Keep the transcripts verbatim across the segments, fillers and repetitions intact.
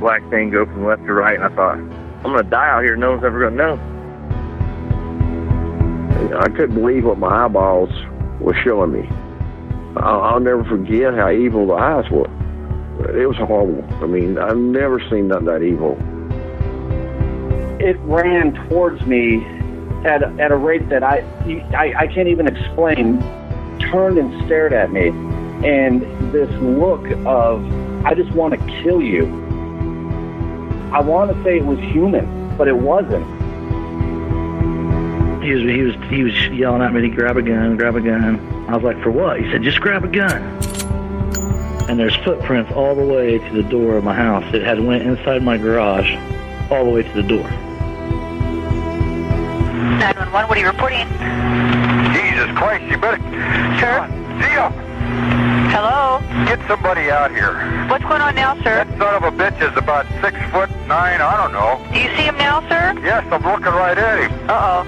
black thing go from left to right, and I thought, I'm going to die out here. No one's ever going to know. I couldn't believe what my eyeballs were showing me. I'll, I'll never forget how evil the eyes were. It was horrible. I mean, I've never seen nothing that evil. It ran towards me at, at a rate that I, I, I can't even explain, turned and stared at me. And this look of, I just want to kill you. I want to say it was human, but it wasn't. He was, he was, he was yelling at me to grab a gun, grab a gun. I was like, for what? He said, just grab a gun. And there's footprints all the way to the door of my house. It had went inside my garage, all the way to the door. nine one one, what are you reporting? Jesus Christ, you better... Sir? See ya! Hello? Get somebody out here. What's going on now, sir? That son of a bitch is about six foot nine, I don't know. Do you see him now, sir? Yes, I'm looking right at him. Uh-oh.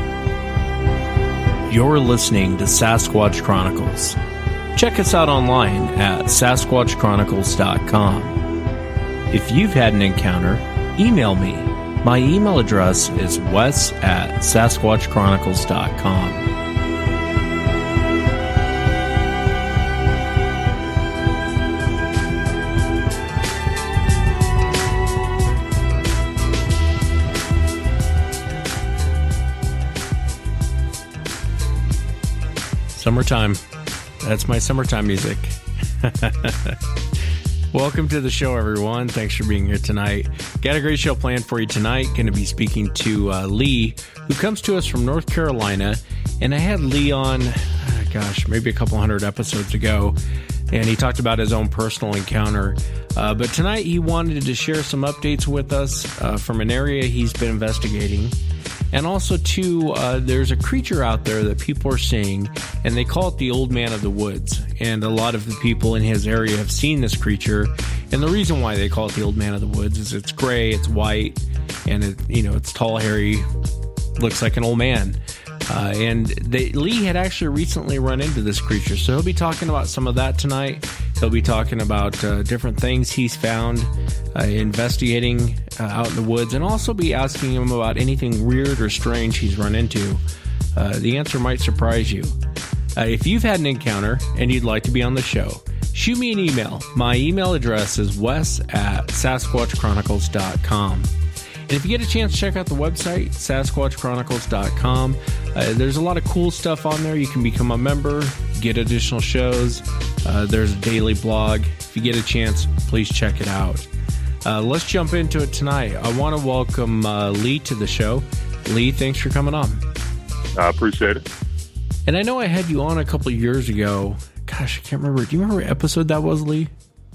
You're listening to Sasquatch Chronicles. Check us out online at sasquatch chronicles dot com. If you've had an encounter, email me. My email address is wes at sasquatch chronicles dot com. Summertime. That's my summertime music. Welcome to the show, everyone. Thanks for being here tonight. Got a great show planned for you tonight. Going to be speaking to uh, Lee, who comes to us from North Carolina. And I had Lee on, uh, gosh, maybe a couple hundred episodes ago. And he talked about his own personal encounter. Uh, but tonight he wanted to share some updates with us uh, from an area he's been investigating. And also, too, uh, there's a creature out there that people are seeing, and they call it the Old Man of the Woods. And a lot of the people in his area have seen this creature. And the reason why they call it the Old Man of the Woods is it's gray, it's white, and it, you know, it's tall, hairy, looks like an old man. Uh, and they, Lee had actually recently run into this creature, so he'll be talking about some of that tonight. He'll be talking about uh, different things he's found uh, investigating uh, out in the woods, and also be asking him about anything weird or strange he's run into. Uh, the answer might surprise you. Uh, if you've had an encounter and you'd like to be on the show, shoot me an email. My email address is wes at sasquatch chronicles dot com. And if you get a chance, check out the website, sasquatch chronicles dot com. Uh, there's a lot of cool stuff on there. You can become a member, get additional shows. Uh, there's a daily blog. If you get a chance, please check it out. Uh, let's jump into it tonight. I want to welcome uh, Lee to the show. Lee, thanks for coming on. I appreciate it. And I know I had you on a couple of years ago. Gosh, I can't remember. Do you remember what episode that was, Lee?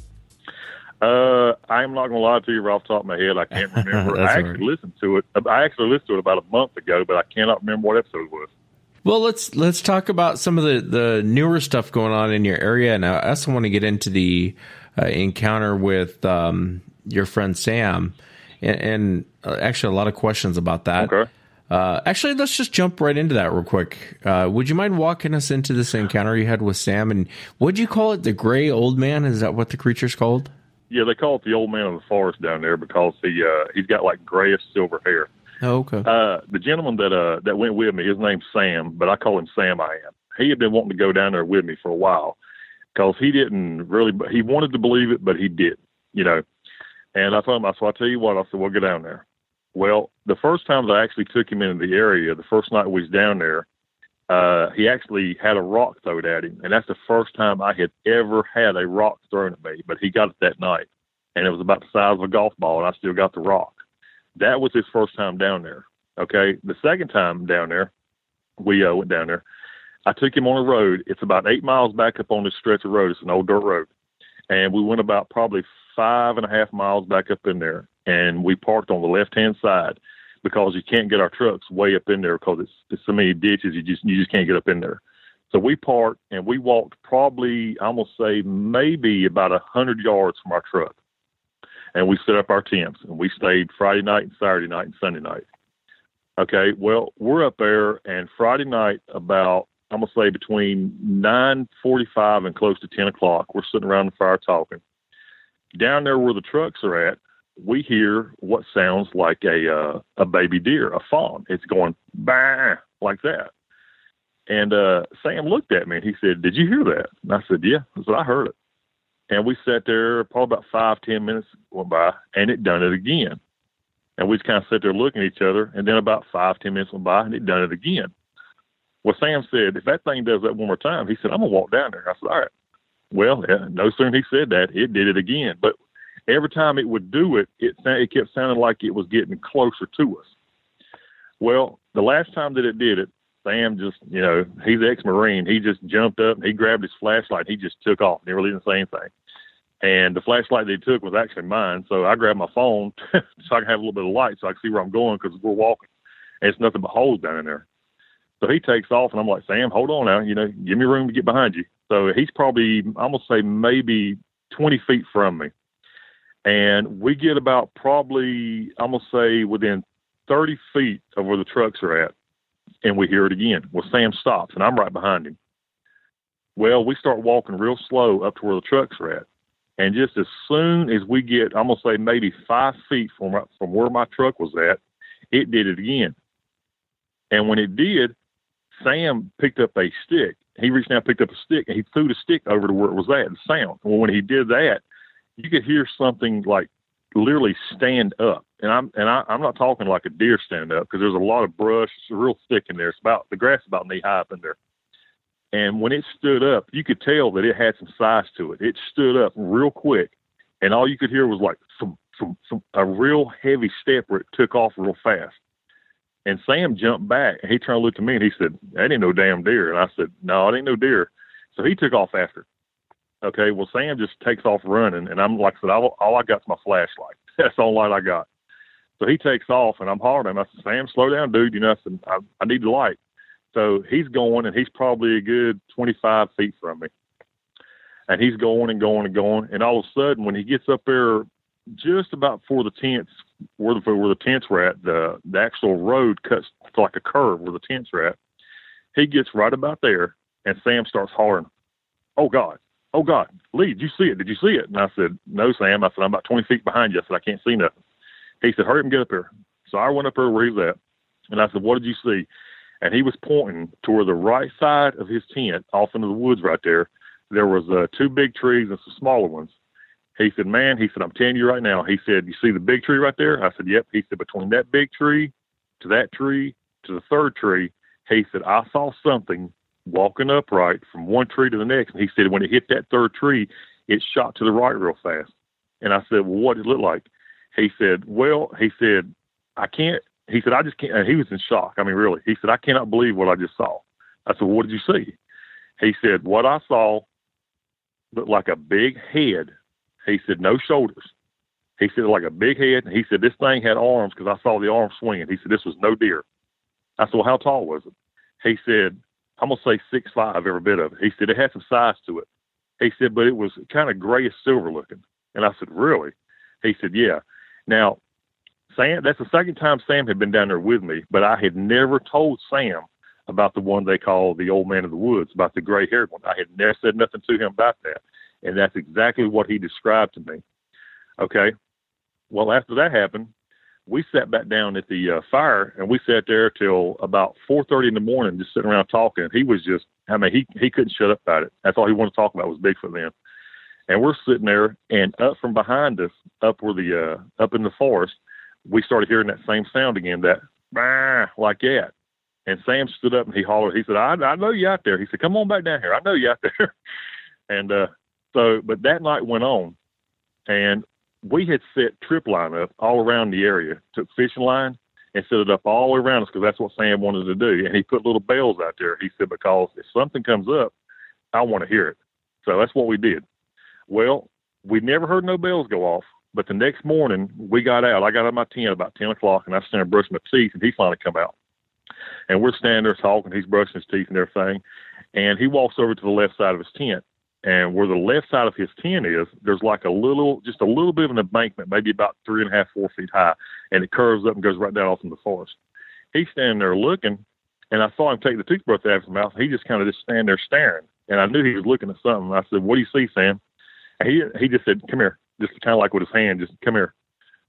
Uh, I'm not going to lie to you right off the top of my head. I can't remember. I actually right. listened to it. I actually listened to it about a month ago, but I cannot remember what episode it was. Well, let's let's talk about some of the, the newer stuff going on in your area. And I also want to get into the uh, encounter with um, your friend Sam. And, and uh, actually a lot of questions about that. Okay. Uh, actually, let's just jump right into that real quick. Uh, would you mind walking us into this encounter you had with Sam? And what'd you call it? The gray old man? Is that what the creature's called? Yeah, they call it the old man of the forest down there because he uh, he's got like grayish silver hair. Oh, okay. Uh, the gentleman that uh, that went with me, his name's Sam, but I call him Sam I am. He had been wanting to go down there with me for a while because he didn't really, he wanted to believe it, but he didn't, you know. And I told him, I said, I'll tell you what, I said, we'll go down there. Well, the first time that I actually took him into the area, the first night we was down there, uh, he actually had a rock thrown at him. And that's the first time I had ever had a rock thrown at me, but he got it that night. And it was about the size of a golf ball, and I still got the rock. That was his first time down there. Okay. The second time down there, we uh, went down there. I took him on a road. It's about eight miles back up on this stretch of road. It's an old dirt road. And we went about probably five and a half miles back up in there. And we parked on the left-hand side because you can't get our trucks way up in there because it's, it's so many ditches. You just, you just can't get up in there. So we parked and we walked probably, I'm going to say maybe about a hundred yards from our truck. And we set up our tents, and we stayed Friday night and Saturday night and Sunday night. Okay, well, we're up there, and Friday night about, I'm going to say between nine forty-five and close to ten o'clock, we're sitting around the fire talking. Down there where the trucks are at, we hear what sounds like a uh, a baby deer, a fawn. It's going bah like that. And uh, Sam looked at me and he said, "Did you hear that?" And I said, "Yeah." I said, "I heard it." And we sat there, probably about five, ten minutes went by, and it done it again. And we just kind of sat there looking at each other, and then about five, ten minutes went by, and it done it again. Well, Sam said, "If that thing does that one more time," he said, "I'm going to walk down there." I said, "All right." Well, yeah, no sooner he said that, it did it again. But every time it would do it, it, it kept sounding like it was getting closer to us. Well, the last time that it did it, Sam just, you know, he's ex-Marine. He just jumped up and he grabbed his flashlight and he just took off. Never didn't say anything. And the flashlight that he took was actually mine. So I grabbed my phone so I can have a little bit of light so I can see where I'm going because we're walking. And it's nothing but holes down in there. So he takes off and I'm like, "Sam, hold on now. You know, give me room to get behind you." So he's probably, I'm going to say maybe twenty feet from me. And we get about probably, I'm going to say within thirty feet of where the trucks are at. And we hear it again. Well, Sam stops, and I'm right behind him. Well, we start walking real slow up to where the trucks are at. And just as soon as we get, I'm going to say maybe five feet from, from where my truck was at, it did it again. And when it did, Sam picked up a stick. He reached down, picked up a stick, and he threw the stick over to where it was at, the sound. Well, when he did that, you could hear something like literally stand up. And I'm and I, I'm not talking like a deer stand up because there's a lot of brush. It's real thick in there. It's about the grass is about knee high up in there. And when it stood up, you could tell that it had some size to it. It stood up real quick, and all you could hear was like some, some, some a real heavy step where it took off real fast. And Sam jumped back, and he turned to look at me, and he said, "That ain't no damn deer." And I said, "No, it ain't no deer." So he took off after. Okay, well, Sam just takes off running, and I'm like I said, all, all I got is my flashlight. That's the only light I got. So he takes off, and I'm hollering at him. I said, "Sam, slow down, dude. You know, I said, I, I need the light." So he's going, and he's probably a good twenty-five feet from me. And he's going and going and going. And all of a sudden, when he gets up there just about before the tents, where the, where the tents were at, the, the actual road cuts like a curve where the tents are at. He gets right about there, and Sam starts hollering, "Oh, God. Oh, God. Lee, did you see it? Did you see it?" And I said, "No, Sam." I said, "I'm about twenty feet behind you." I said, "I can't see nothing." He said, "Hurry up and get up here." So I went up there where he was at, and I said, "What did you see?" And he was pointing toward the right side of his tent, off into the woods right there. There was uh, two big trees and some smaller ones. He said, "Man," he said, "I'm telling you right now." He said, "You see the big tree right there?" I said, "Yep." He said, "Between that big tree to that tree to the third tree," he said, "I saw something walking upright from one tree to the next." And he said, when it hit that third tree, it shot to the right real fast. And I said, "Well, what did it look like?" He said, "Well," he said, "I can't," he said, "I just can't," and he was in shock. I mean, really, he said, "I cannot believe what I just saw." I said, "What did you see?" He said, "What I saw looked like a big head." He said, "No shoulders." He said, "Like a big head." And he said, "This thing had arms because I saw the arms swinging." He said, "This was no deer." I said, "Well, how tall was it?" He said, "I'm going to say six five, every bit of it." He said, "It had some size to it." He said, "But it was kind of grayish silver looking." And I said, "Really?" He said, "Yeah." Now, Sam, that's the second time Sam had been down there with me, but I had never told Sam about the one they call the old man of the woods, about the gray-haired one. I had never said nothing to him about that. And that's exactly what he described to me. Okay. Well, after that happened, we sat back down at the uh, fire, and we sat there till about four thirty in the morning, just sitting around talking. He was just, I mean, he, he couldn't shut up about it. That's all he wanted to talk about was Bigfoot then. And we're sitting there, and up from behind us, up where the, uh, up in the forest, we started hearing that same sound again, that, bah, like that. And Sam stood up and he hollered. He said, I, I know you out there. He said, "Come on back down here. I know you out there." And, uh, so, but that night went on, and we had set trip line up all around the area, took fishing line and set it up all around us because that's what Sam wanted to do. And he put little bells out there. He said, because if something comes up, I want to hear it. So that's what we did. Well, we never heard no bells go off, but the next morning we got out. I got out of my tent about ten o'clock, and I was standing there brushing my teeth, and he finally come out. And we're standing there talking. He's brushing his teeth and everything. And he walks over to the left side of his tent. And where the left side of his tent is, there's like a little, just a little bit of an embankment, maybe about three and a half, four feet high. And it curves up and goes right down off in the forest. He's standing there looking, and I saw him take the toothbrush out of his mouth. He just kind of just standing there staring. And I knew he was looking at something. I said, "What do you see, Sam?" And he he just said, "Come here." Just kind of like with his hand, just come here.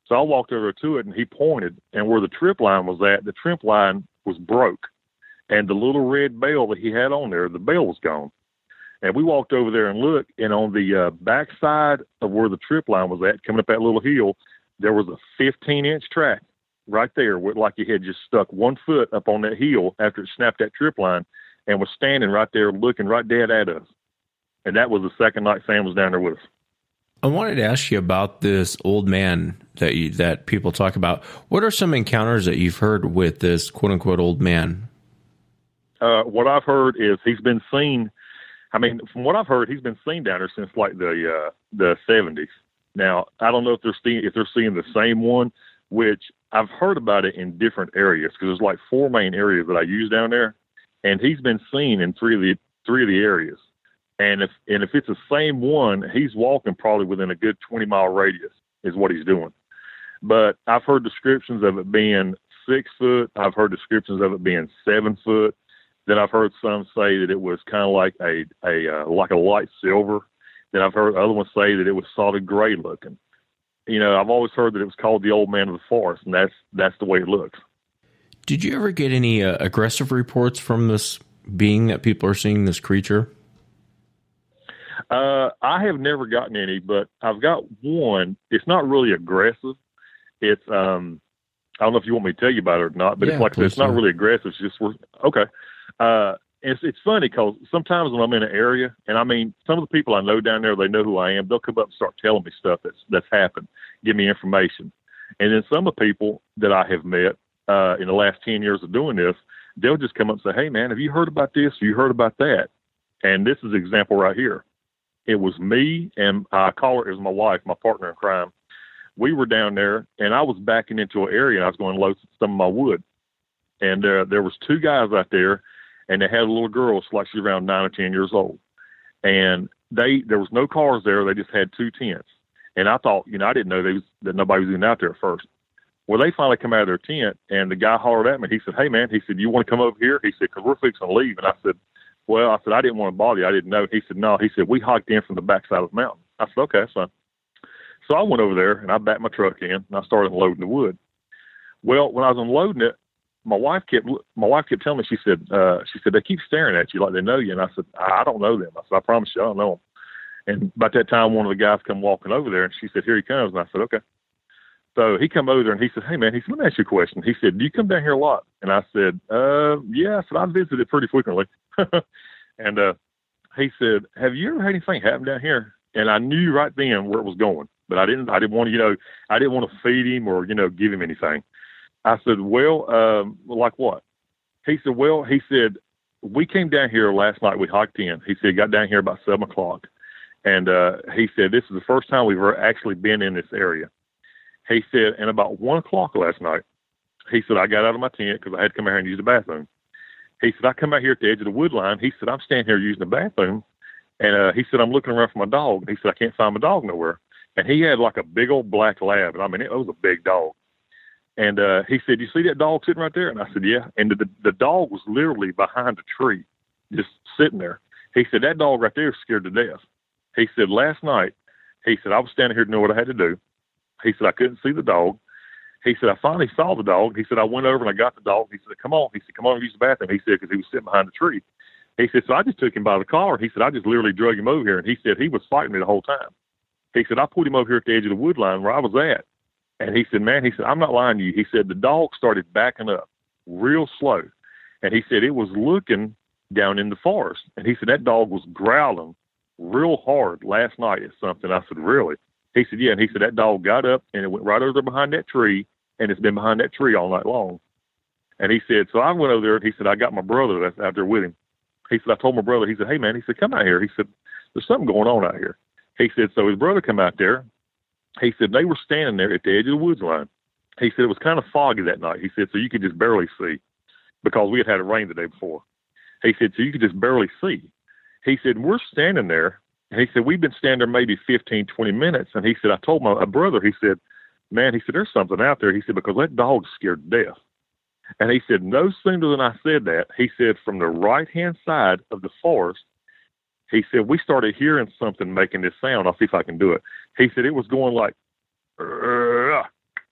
So I walked over to it, and he pointed, and where the trip line was at, the trip line was broke. And the little red bell that he had on there, the bell was gone. And we walked over there and looked, and on the uh, back side of where the trip line was at, coming up that little hill, there was a fifteen-inch track right there, with, like you had just stuck one foot up on that hill after it snapped that trip line, and was standing right there looking right dead at us. And that was the second night Sam was down there with us. I wanted to ask you about this old man that you, that people talk about. What are some encounters that you've heard with this quote-unquote old man? Uh, what I've heard is he's been seen. I mean, from what I've heard, he's been seen down there since like the uh, the seventies. Now, I don't know if they're seeing if they're seeing the same one, which I've heard about it in different areas because there's like four main areas that I use down there, and he's been seen in three of the three of the areas. And if and if it's the same one, he's walking probably within a good twenty mile radius is what he's doing. But I've heard descriptions of it being six foot. I've heard descriptions of it being seven foot. Then I've heard some say that it was kind of like a, a uh, like a light silver. Then I've heard other ones say that it was solid gray looking. You know, I've always heard that it was called the old man of the forest, and that's that's the way it looks. Did you ever get any uh, aggressive reports from this being that people are seeing this creature? Uh, I have never gotten any, but I've got one. It's not really aggressive. It's um, I don't know if you want me to tell you about it or not, but Yeah, it's like I said, it's not do. really aggressive. It's just okay. Uh, it's it's funny because sometimes when I'm in an area, and I mean, some of the people I know down there, they know who I am. They'll come up and start telling me stuff that's that's happened, give me information, and then some of the people that I have met uh, in the last ten years of doing this, they'll just come up and say, "Hey, man, have you heard about this? Have you heard about that?" And this is an example right here. It was me, and I call her, it was my wife, my partner in crime. We were down there, and I was backing into an area, and I was going to load some of my wood. And uh, there was two guys out there, and they had a little girl, like she's around nine or ten years old. And they there was no cars there. They just had two tents. And I thought, you know, I didn't know they was, that nobody was even out there at first. Well, they finally come out of their tent, and the guy hollered at me. He said, "Hey, man," he said, "you want to come over here?" He said, "Because we're fixing to leave." And I said, well, I said, "I didn't want to bother you. I didn't know." He said, "No." He said, "We hiked in from the backside of the mountain." I said, "Okay, that's fine." So I went over there, and I backed my truck in, and I started unloading the wood. Well, when I was unloading it, my wife kept my wife kept telling me, she said, uh, she said, "They keep staring at you like they know you." And I said, I don't know them. I said, "I promise you, I don't know them." And about that time, one of the guys come walking over there, and she said, "Here he comes." And I said, "Okay." So he come over there, and he said, "Hey, man," he said, "let me ask you a question." He said, "Do you come down here a lot?" And I said, uh, yeah. I said, "I visit it pretty frequently." And uh, he said, "Have you ever had anything happen down here?" And I knew right then where it was going, but I didn't. I didn't want to, you know, I didn't want to feed him or, you know, give him anything. I said, "Well, um, like what?" He said, "Well," he said, "we came down here last night. We hiked in." He said, "Got down here about seven o'clock," and uh, he said, "This is the first time we've ever actually been in this area." He said, "And about one o'clock last night," he said, "I got out of my tent because I had to come out here and use the bathroom." He said, "I come out here at the edge of the wood line." He said, "I'm standing here using the bathroom." And uh, he said, "I'm looking around for my dog." And he said, "I can't find my dog nowhere." And he had like a big old black lab. And I mean, it was a big dog. And uh, he said, "You see that dog sitting right there?" And I said, "Yeah." And the, the, the dog was literally behind a tree, just sitting there. He said, "That dog right there is scared to death." He said, "Last night," he said, "I was standing here to know what I had to do." He said, "I couldn't see the dog." He said, "I finally saw the dog." He said, "I went over and I got the dog." He said, "Come on." He said, "Come on and use the bathroom." He said, because he was sitting behind the tree. He said, "So I just took him by the collar." He said, "I just literally drug him over here." And he said, "He was fighting me the whole time." He said, "I put him over here at the edge of the wood line where I was at." And he said, "Man," he said, "I'm not lying to you." He said, "The dog started backing up real slow." And he said, "It was looking down in the forest." And he said, "That dog was growling real hard last night at something." I said, "Really?" He said, "Yeah." And he said, "That dog got up and it went right over there behind that tree. And it's been behind that tree all night long." And he said, so I went over there, and he said, "I got my brother that's out there with him." He said, "I told my brother," he said, "Hey, man," he said, "come out here." He said, "There's something going on out here." He said, so his brother come out there. He said, they were standing there at the edge of the woods line. He said, it was kind of foggy that night. He said, so you could just barely see because we had had a rain the day before. He said, so you could just barely see. He said, we're standing there. And he said, we've been standing there maybe fifteen, twenty minutes. And he said, I told my brother, he said, man, he said, there's something out there. He said, because that dog's scared to death. And he said, no sooner than I said that, he said, from the right-hand side of the forest, he said, we started hearing something making this sound. I'll see if I can do it. He said, it was going like,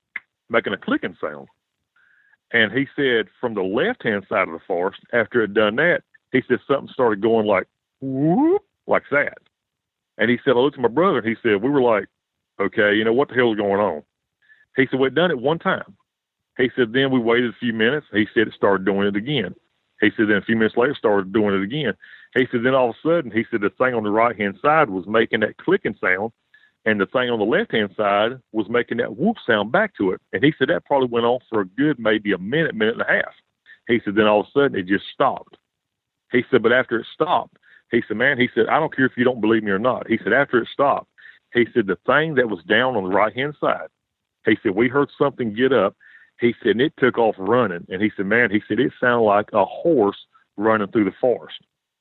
making a clicking sound. And he said from the left-hand side of the forest, after it had done that, he said something started going like, whoop, like that. And he said, I looked at my brother, and he said, we were like, okay, you know, what the hell is going on? He said, well, it done it one time. He said, then we waited a few minutes. He said it started doing it again. He said, then a few minutes later, started doing it again. He said, then all of a sudden, he said the thing on the right-hand side was making that clicking sound, and the thing on the left-hand side was making that whoop sound back to it. And he said that probably went on for a good maybe a minute, minute and a half. He said, then all of a sudden, it just stopped. He said, but after it stopped, he said, man, he said, I don't care if you don't believe me or not. He said, after it stopped, he said, the thing that was down on the right-hand side, he said, we heard something get up. He said, and it took off running. And he said, man, he said, it sounded like a horse running through the forest.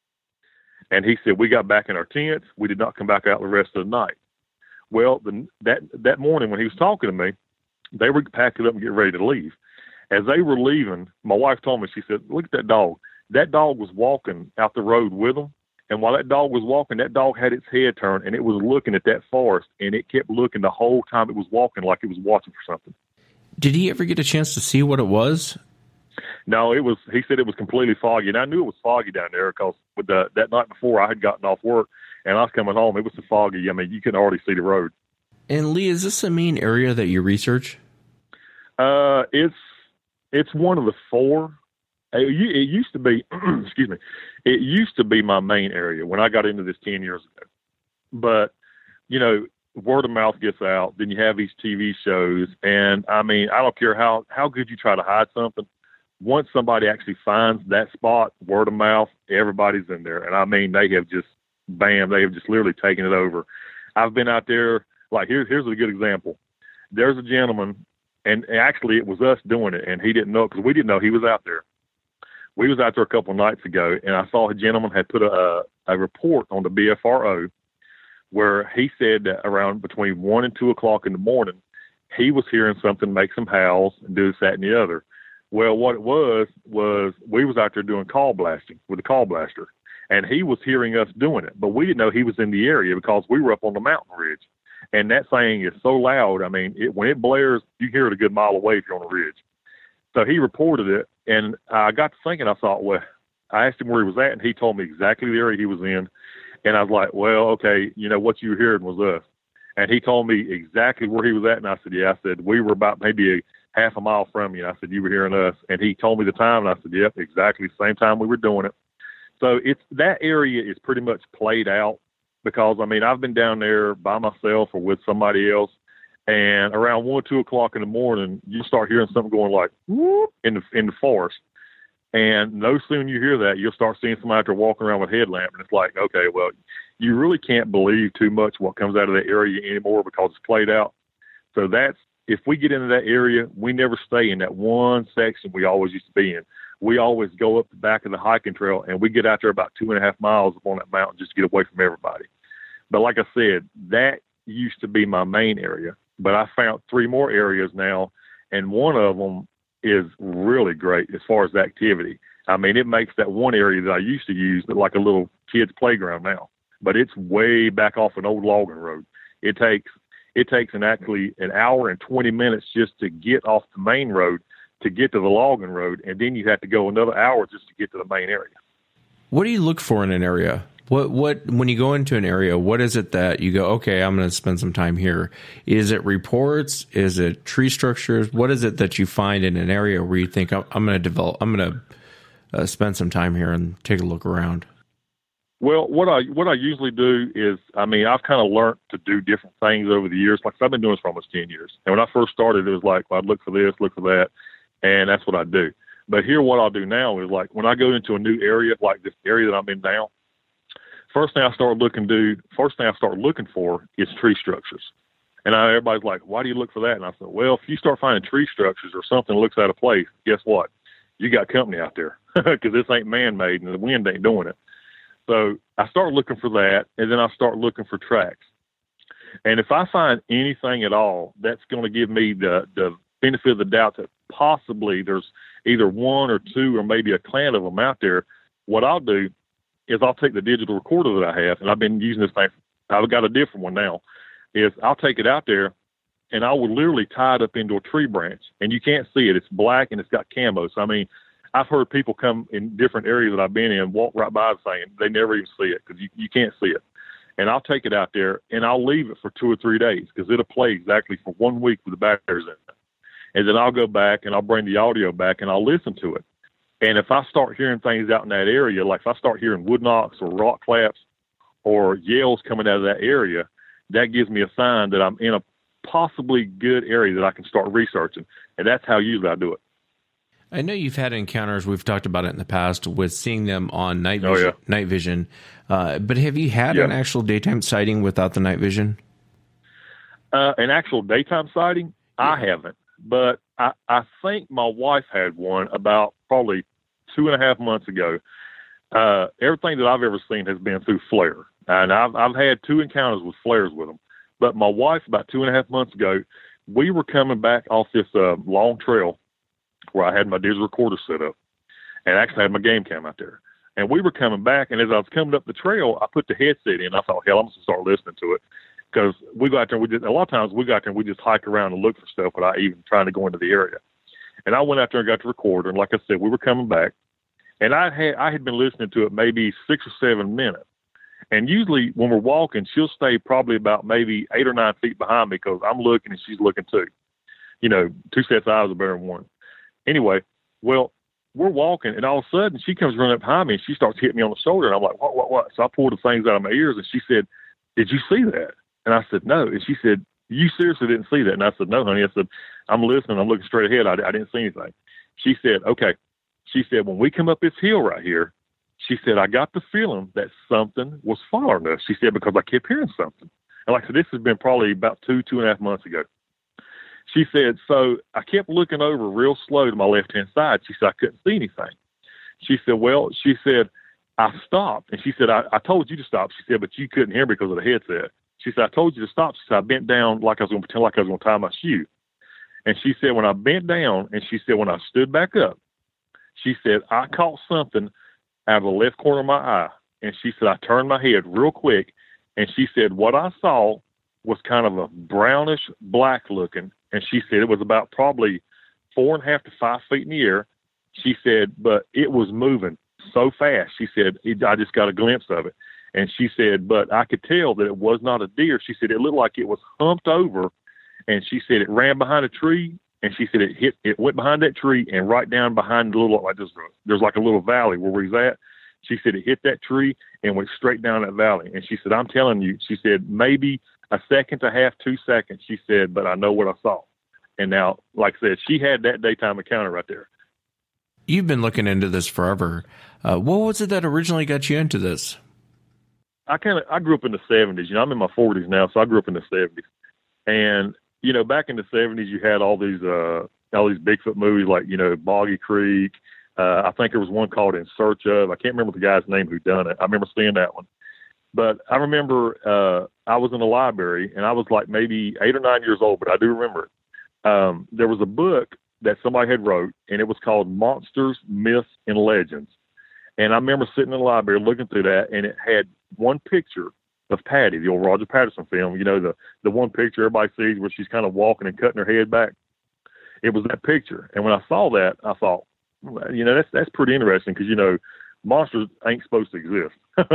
And he said, we got back in our tents. We did not come back out the rest of the night. Well, the, that, that morning when he was talking to me, they were packing up and getting ready to leave. As they were leaving, my wife told me, she said, look at that dog. That dog was walking out the road with them. And while that dog was walking, that dog had its head turned, and it was looking at that forest, and it kept looking the whole time it was walking like it was watching for something. Did he ever get a chance to see what it was? No, it was. He said it was completely foggy, and I knew it was foggy down there because with the, that night before I had gotten off work, and I was coming home. It was so foggy. I mean, you could already see the road. And Lee, is this a main area that you research? Uh, it's it's one of the four. It, it used to be, excuse me, it used to be my main area when I got into this ten years ago. But, you know, word of mouth gets out, then you have these T V shows, and, I mean, I don't care how, how good you try to hide something. Once somebody actually finds that spot, word of mouth, everybody's in there. And, I mean, they have just, bam, they have just literally taken it over. I've been out there, like, here, here's a good example. There's a gentleman, and actually it was us doing it, and he didn't know because we didn't know he was out there. We was out there a couple of nights ago, and I saw a gentleman had put a, a report on the B F R O where he said that around between one and two o'clock in the morning, he was hearing something make some howls and do this, that, and the other. Well, what it was, was we was out there doing call blasting with a call blaster, and he was hearing us doing it, but we didn't know he was in the area because we were up on the mountain ridge. And that thing is so loud. I mean, it, when it blares, you hear it a good mile away if you're on a ridge. So he reported it, and I got to thinking, I thought, well, I asked him where he was at, and he told me exactly the area he was in. And I was like, well, okay, you know, what you were hearing was us. And he told me exactly where he was at, and I said, yeah. I said, we were about maybe a half a mile from you. And I said, you were hearing us. And he told me the time, and I said, yep, exactly the same time we were doing it. So it's that area is pretty much played out because, I mean, I've been down there by myself or with somebody else. And around one, two o'clock in the morning, you start hearing something going like whoop in the in the forest. And no sooner you hear that, you'll start seeing somebody out there walking around with a headlamp. And it's like, okay, well, you really can't believe too much what comes out of that area anymore because it's played out. So that's, if we get into that area, we never stay in that one section we always used to be in. We always go up the back of the hiking trail, and we get out there about two and a half miles up on that mountain just to get away from everybody. But like I said, that used to be my main area. But I found three more areas now, and one of them is really great as far as the activity. I mean, it makes that one area that I used to use like a little kid's playground now. But it's way back off an old logging road. It takes it takes an actually an hour and twenty minutes just to get off the main road to get to the logging road, and then you have to go another hour just to get to the main area. What do you look for in an area? What what when you go into an area, what is it that you go, okay, I'm going to spend some time here? Is it reports? Is it tree structures? What is it that you find in an area where you think I'm, I'm going to develop? I'm going to uh, spend some time here and take a look around? Well, what I what I usually do is, I mean, I've kind of learned to do different things over the years. Like I've been doing this for almost ten years, and when I first started, it was like, well, I'd look for this, look for that, and that's what I do. But here, what I'll do now is like when I go into a new area, like this area that I'm in now. First thing I start looking do, first thing I start looking for is tree structures. And I, everybody's like, why do you look for that? And I said, well, if you start finding tree structures or something that looks out of place, guess what? You got company out there because this ain't man-made and the wind ain't doing it. So I start looking for that, and then I start looking for tracks. And if I find anything at all, that's going to give me the, the benefit of the doubt that possibly there's either one or two or maybe a clan of them out there, what I'll do is I'll take the digital recorder that I have, and I've been using this thing. I've got a different one now, is I'll take it out there, and I would literally tie it up into a tree branch, and you can't see it. It's black and it's got camo. So I mean, I've heard people come in different areas that I've been in, walk right by it saying they never even see it because you, you can't see it. And I'll take it out there and I'll leave it for two or three days because it'll play exactly for one week with the batteries in it. And then I'll go back and I'll bring the audio back and I'll listen to it. And if I start hearing things out in that area, like if I start hearing wood knocks or rock claps or yells coming out of that area, that gives me a sign that I'm in a possibly good area that I can start researching. And that's how usually I do it. I know you've had encounters, we've talked about it in the past, with seeing them on night vision. Oh, yeah. Night vision. Uh, but have you had yeah. an actual daytime sighting without the night vision? Uh, an actual daytime sighting? Yeah. I haven't. But I, I think my wife had one about probably two and a half months ago. Uh, everything that I've ever seen has been through flare. And I've, I've had two encounters with flares with them. But my wife, about two and a half months ago, we were coming back off this uh, long trail where I had my digital recorder set up and actually had my game cam out there. And we were coming back, and as I was coming up the trail, I put the headset in. I thought, hell, I'm going to start listening to it. Because we got there, we just, a lot of times we got there and we just hike around and look for stuff without even trying to go into the area. And I went out there and got the recorder, and like I said, we were coming back. And I had I had been listening to it maybe six or seven minutes. And usually when we're walking, she'll stay probably about maybe eight or nine feet behind me because I'm looking and she's looking too. You know, two sets of eyes are better than one. Anyway, well, we're walking, and all of a sudden, she comes running up behind me, and she starts hitting me on the shoulder, and I'm like, what, what, what? So I pulled the things out of my ears, and she said, did you see that? And I said, no. And she said, you seriously didn't see that? And I said, no, honey. I said, I'm listening. I'm looking straight ahead. I, I didn't see anything. She said, okay. She said, when we come up this hill right here, she said, I got the feeling that something was following us. She said, because I kept hearing something. And like I said, this has been probably about two, two and a half months ago. She said, so I kept looking over real slow to my left-hand side. She said, I couldn't see anything. She said, well, she said, I stopped. And she said, I, I told you to stop. She said, but you couldn't hear me because of the headset. She said, I told you to stop. She said, I bent down like I was going to pretend like I was going to tie my shoe. And she said, when I bent down, and she said, when I stood back up, she said, I caught something out of the left corner of my eye. And she said, I turned my head real quick. And she said, what I saw was kind of a brownish black looking. And she said it was about probably four and a half to five feet in the air. She said, but it was moving so fast. She said, it, I just got a glimpse of it. And she said, but I could tell that it was not a deer. She said, it looked like it was humped over. And she said, it ran behind a tree. And she said, it hit, it went behind that tree and right down behind the little, like this, there's like a little valley where we was at. She said, it hit that tree and went straight down that valley. And she said, I'm telling you, she said, maybe a second to half, two seconds, she said, but I know what I saw. And now, like I said, she had that daytime encounter right there. You've been looking into this forever. Uh, what was it that originally got you into this? I kind of, I grew up in the seventies. You know, I'm in my forties now, so I grew up in the seventies. And, you know, back in the seventies, you had all these, uh, all these Bigfoot movies like, you know, Boggy Creek. Uh, I think there was one called In Search Of. I can't remember the guy's name who done it. I remember seeing that one. But I remember uh, I was in the library, and I was like maybe eight or nine years old, but I do remember it. Um, there was a book that somebody had wrote, and it was called Monsters, Myths, and Legends. And I remember sitting in the library looking through that, and it had one picture of Patty, the old Roger Patterson film, you know, the, the one picture everybody sees where she's kind of walking and cutting her head back. It was that picture. And when I saw that, I thought, you know, that's that's pretty interesting because, you know, monsters ain't supposed to exist.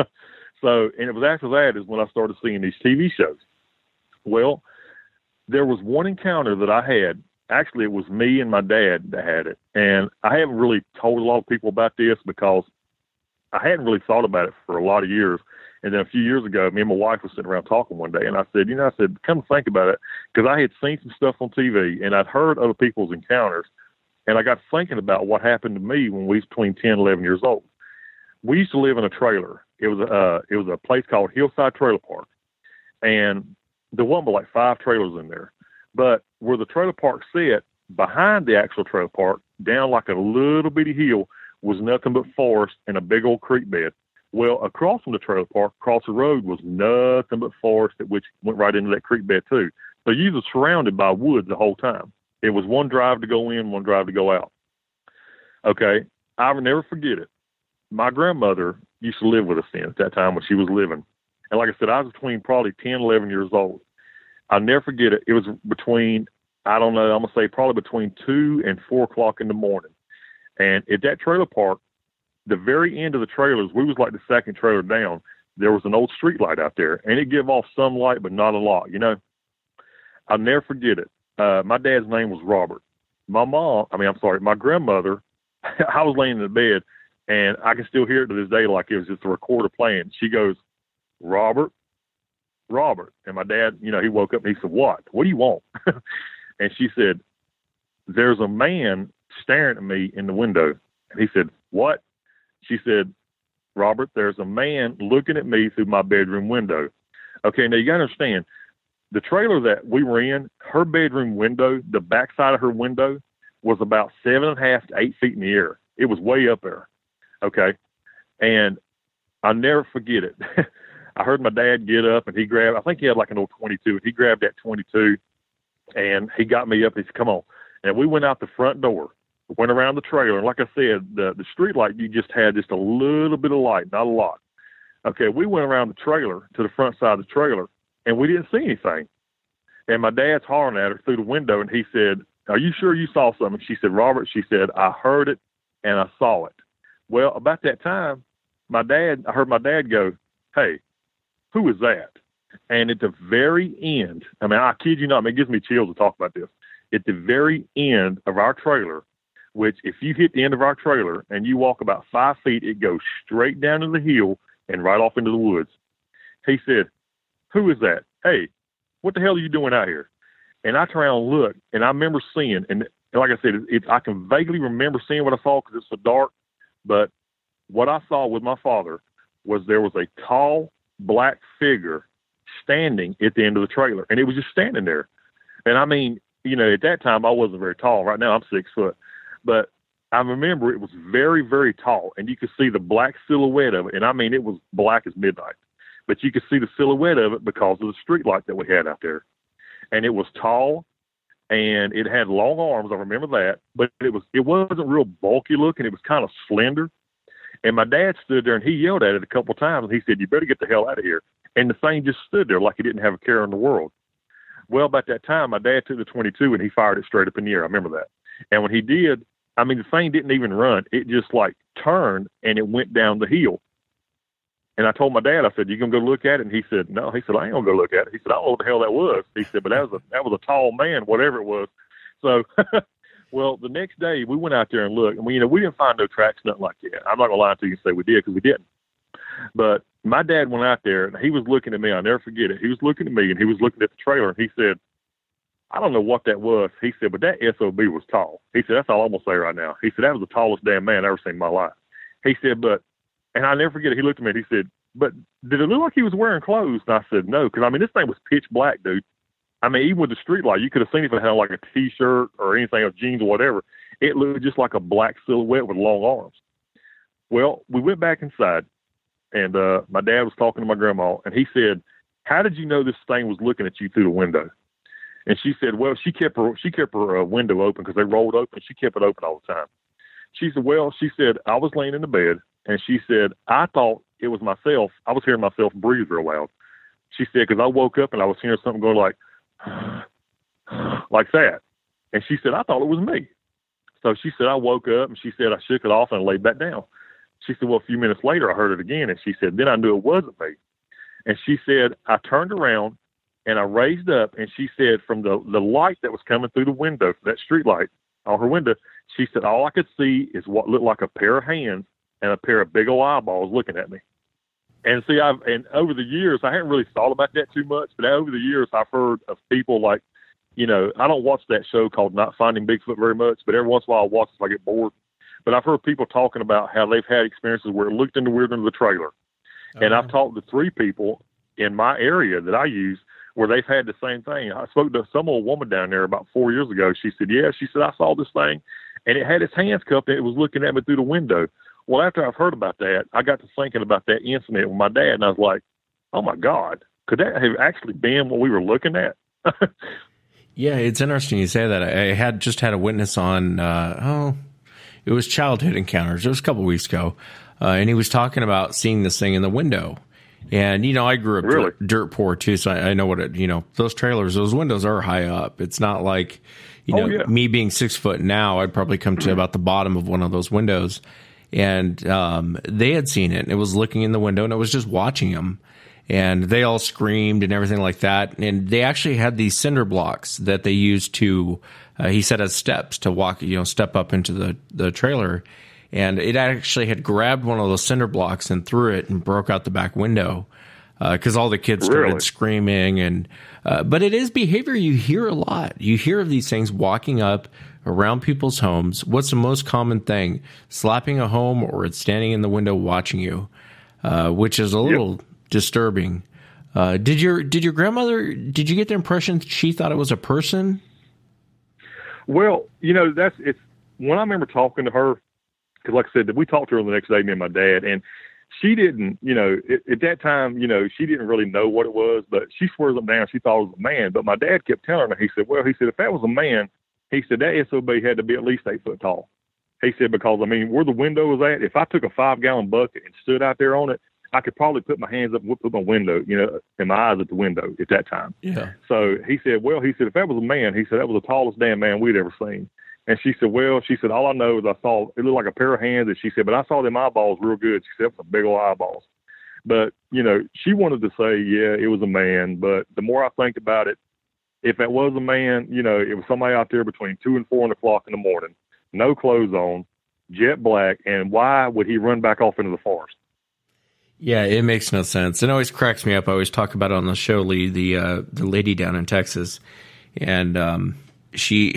So, and it was after that is when I started seeing these T V shows. Well, there was one encounter that I had. Actually, it was me and my dad that had it. And I haven't really told a lot of people about this because I hadn't really thought about it for a lot of years. And then a few years ago, me and my wife were sitting around talking one day, and I said, you know, I said, come think about it, because I had seen some stuff on T V, and I'd heard other people's encounters, and I got thinking about what happened to me when we was between ten, eleven years old. We used to live in a trailer. It was a, uh, it was a place called Hillside Trailer Park, and there wasn't but like five trailers in there. But where the trailer park sat, behind the actual trailer park, down like a little bitty hill, was nothing but forest and a big old creek bed. Well, across from the trailer park, across the road, was nothing but forest, which went right into that creek bed too. So you were surrounded by woods the whole time. It was one drive to go in, one drive to go out. Okay, I will never forget it. My grandmother used to live with us then at that time when she was living. And like I said, I was between probably ten, eleven years old. I'll never forget it. It was between, I don't know, I'm going to say probably between two and four o'clock in the morning. And at that trailer park, the very end of the trailers, we was like the second trailer down. There was an old street light out there, and it gave off some light, but not a lot, you know. I'll never forget it. Uh, my dad's name was Robert. My mom, I mean, I'm sorry, my grandmother, I was laying in the bed, and I can still hear it to this day like it was just a recorder playing. She goes, Robert, Robert. And my dad, you know, he woke up and he said, what? What do you want? And she said, there's a man staring at me in the window. And he said, what? She said, Robert, there's a man looking at me through my bedroom window. Okay, now you got to understand, the trailer that we were in, her bedroom window, the backside of her window was about seven and a half to eight feet in the air. It was way up there. Okay. And I'll never forget it. I heard my dad get up and he grabbed, I think he had like an old twenty-two, and he grabbed that twenty-two and he got me up and he said, come on. And we went out the front door, went around the trailer. And like I said, the, the street light, you just had just a little bit of light, not a lot. Okay. We went around the trailer to the front side of the trailer, and we didn't see anything. And my dad's hollering at her through the window, and he said, are you sure you saw something? She said, Robert, she said, I heard it and I saw it. Well, about that time, my dad, I heard my dad go, hey, who is that? And at the very end, I mean, I kid you not, I mean, it gives me chills to talk about this. At the very end of our trailer, which if you hit the end of our trailer and you walk about five feet, it goes straight down to the hill and right off into the woods. He said, who is that? Hey, what the hell are you doing out here? And I turn around and look, and I remember seeing, and like I said, it, it, I can vaguely remember seeing what I saw because it's so dark, but what I saw with my father was there was a tall black figure standing at the end of the trailer, and it was just standing there. And I mean, you know, at that time I wasn't very tall. Right now I'm six foot, but I remember it was very, very tall, and you could see the black silhouette of it. And I mean, it was black as midnight, but you could see the silhouette of it because of the street light that we had out there. And it was tall, and it had long arms. I remember that, but it was, it wasn't real bulky looking. It was kind of slender. And my dad stood there and he yelled at it a couple of times, and he said, you better get the hell out of here. And the thing just stood there like he didn't have a care in the world. Well, about that time, my dad took the twenty-two and he fired it straight up in the air. I remember that. And when he did, I mean, the thing didn't even run. It just like turned and it went down the hill. And I told my dad, I said, you going to go look at it? And he said, no. He said, I ain't going to go look at it. He said, I don't know what the hell that was. He said, but that was a, that was a tall man, whatever it was. So, well, the next day we went out there and looked, and we, you know, we didn't find no tracks, nothing like that. I'm not going to lie to you and say we did, because we didn't. But my dad went out there and he was looking at me. I'll never forget it. He was looking at me and he was looking at the trailer, and he said, I don't know what that was. He said, but that S O B was tall. He said, that's all I'm going to say right now. He said, that was the tallest damn man I've ever seen in my life. He said, but, and I'll never forget it. He looked at me and he said, but did it look like he was wearing clothes? And I said, no, because I mean, this thing was pitch black, dude. I mean, even with the street light, you could have seen if it had like a T-shirt or anything, or jeans or whatever. It looked just like a black silhouette with long arms. Well, we went back inside, and uh, my dad was talking to my grandma, and he said, how did you know this thing was looking at you through the window? And she said, well, she kept her she kept her uh, window open because they rolled open. She kept it open all the time. She said, well, she said, I was laying in the bed, and she said, I thought it was myself. I was hearing myself breathe real loud. She said, because I woke up and I was hearing something going like, like that. And she said, I thought it was me. So she said, I woke up, and she said, I shook it off and laid back down. She said, well, a few minutes later, I heard it again. And she said, then I knew it wasn't me. And she said, I turned around and I raised up, and she said, from the, the light that was coming through the window, that street light on her window, she said, all I could see is what looked like a pair of hands and a pair of big old eyeballs looking at me. And see, I've, and over the years, I hadn't really thought about that too much, but over the years, I've heard of people like, you know, I don't watch that show called Not Finding Bigfoot very much, but every once in a while I watch it if I get bored. But I've heard people talking about how they've had experiences where it looked in the weird into the trailer. Uh-huh. And I've talked to three people in my area that I use where they've had the same thing. I spoke to some old woman down there about four years ago. She said, yeah, she said, I saw this thing, and it had its hands cupped, and it was looking at me through the window. Well, after I've heard about that, I got to thinking about that incident with my dad, and I was like, oh, my God, could that have actually been what we were looking at? Yeah, it's interesting you say that. I had just had a witness on, uh, oh, it was Childhood Encounters. It was a couple of weeks ago, uh, and he was talking about seeing this thing in the window. And, you know, I grew up Really? dirt, dirt poor, too, so I, I know what it, you know, those trailers, those windows are high up. It's not like, you know, Oh, yeah. me being six foot now, I'd probably come to about the bottom of one of those windows. And um, they had seen it, and it was looking in the window, and it was just watching them. And they all screamed and everything like that. And they actually had these cinder blocks that they used to, uh, he said, as steps to walk, you know, step up into the, the trailer. And it actually had grabbed one of those cinder blocks and threw it and broke out the back window because uh, all the kids started Really? screaming. And uh, but it is behavior you hear a lot. You hear of these things walking up around people's homes. What's the most common thing? Slapping a home, or it's standing in the window watching you, uh, which is a little yep. disturbing. Uh, did your did your grandmother? Did you get the impression she thought it was a person? Well, you know, that's it's when I remember talking to her. Because, like I said, we talked to her the next day, me and my dad, and she didn't, you know, at, at that time, you know, she didn't really know what it was, but she swears up down she thought it was a man. But my dad kept telling her, he said, well, he said, if that was a man, he said, that S O B had to be at least eight foot tall. He said, because, I mean, where the window was at, if I took a five-gallon bucket and stood out there on it, I could probably put my hands up and put my window, you know, and my eyes at the window at that time. Yeah. So he said, well, he said, if that was a man, he said, that was the tallest damn man we'd ever seen. And she said, well, she said, all I know is I saw, it looked like a pair of hands. And she said, but I saw them eyeballs real good. She said, some big old eyeballs. But, you know, she wanted to say, yeah, it was a man. But the more I think about it, if it was a man, you know, it was somebody out there between two and four o'clock in the morning, no clothes on, jet black. And why would he run back off into the forest? Yeah, it makes no sense. It always cracks me up. I always talk about it on the show, Lee, the, uh, the lady down in Texas. And, um, She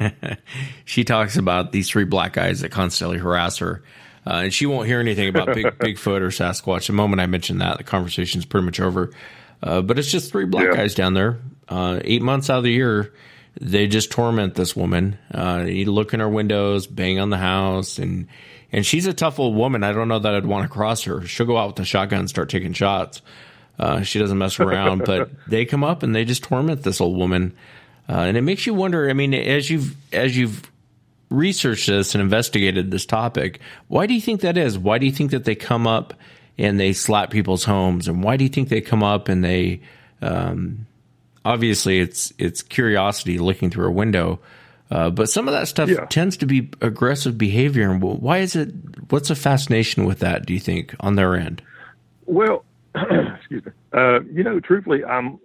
she talks about these three black guys that constantly harass her, uh, and she won't hear anything about big, Bigfoot or Sasquatch. The moment I mention that, the conversation's pretty much over. Uh, but it's just three black yeah. guys down there. Uh, eight months out of the year, they just torment this woman. Uh, you look in her windows, bang on the house, and and she's a tough old woman. I don't know that I'd want to cross her. She'll go out with a shotgun and start taking shots. Uh, she doesn't mess around, but they come up and they just torment this old woman. Uh, and it makes you wonder, I mean, as you've as you've researched this and investigated this topic, why do you think that is? Why do you think that they come up and they slap people's homes? And why do you think they come up and they, um, obviously it's it's curiosity looking through a window, uh, but some of that stuff yeah. tends to be aggressive behavior. And why is it, what's the fascination with that, do you think, on their end? Well, excuse me, uh, you know, truthfully, I'm,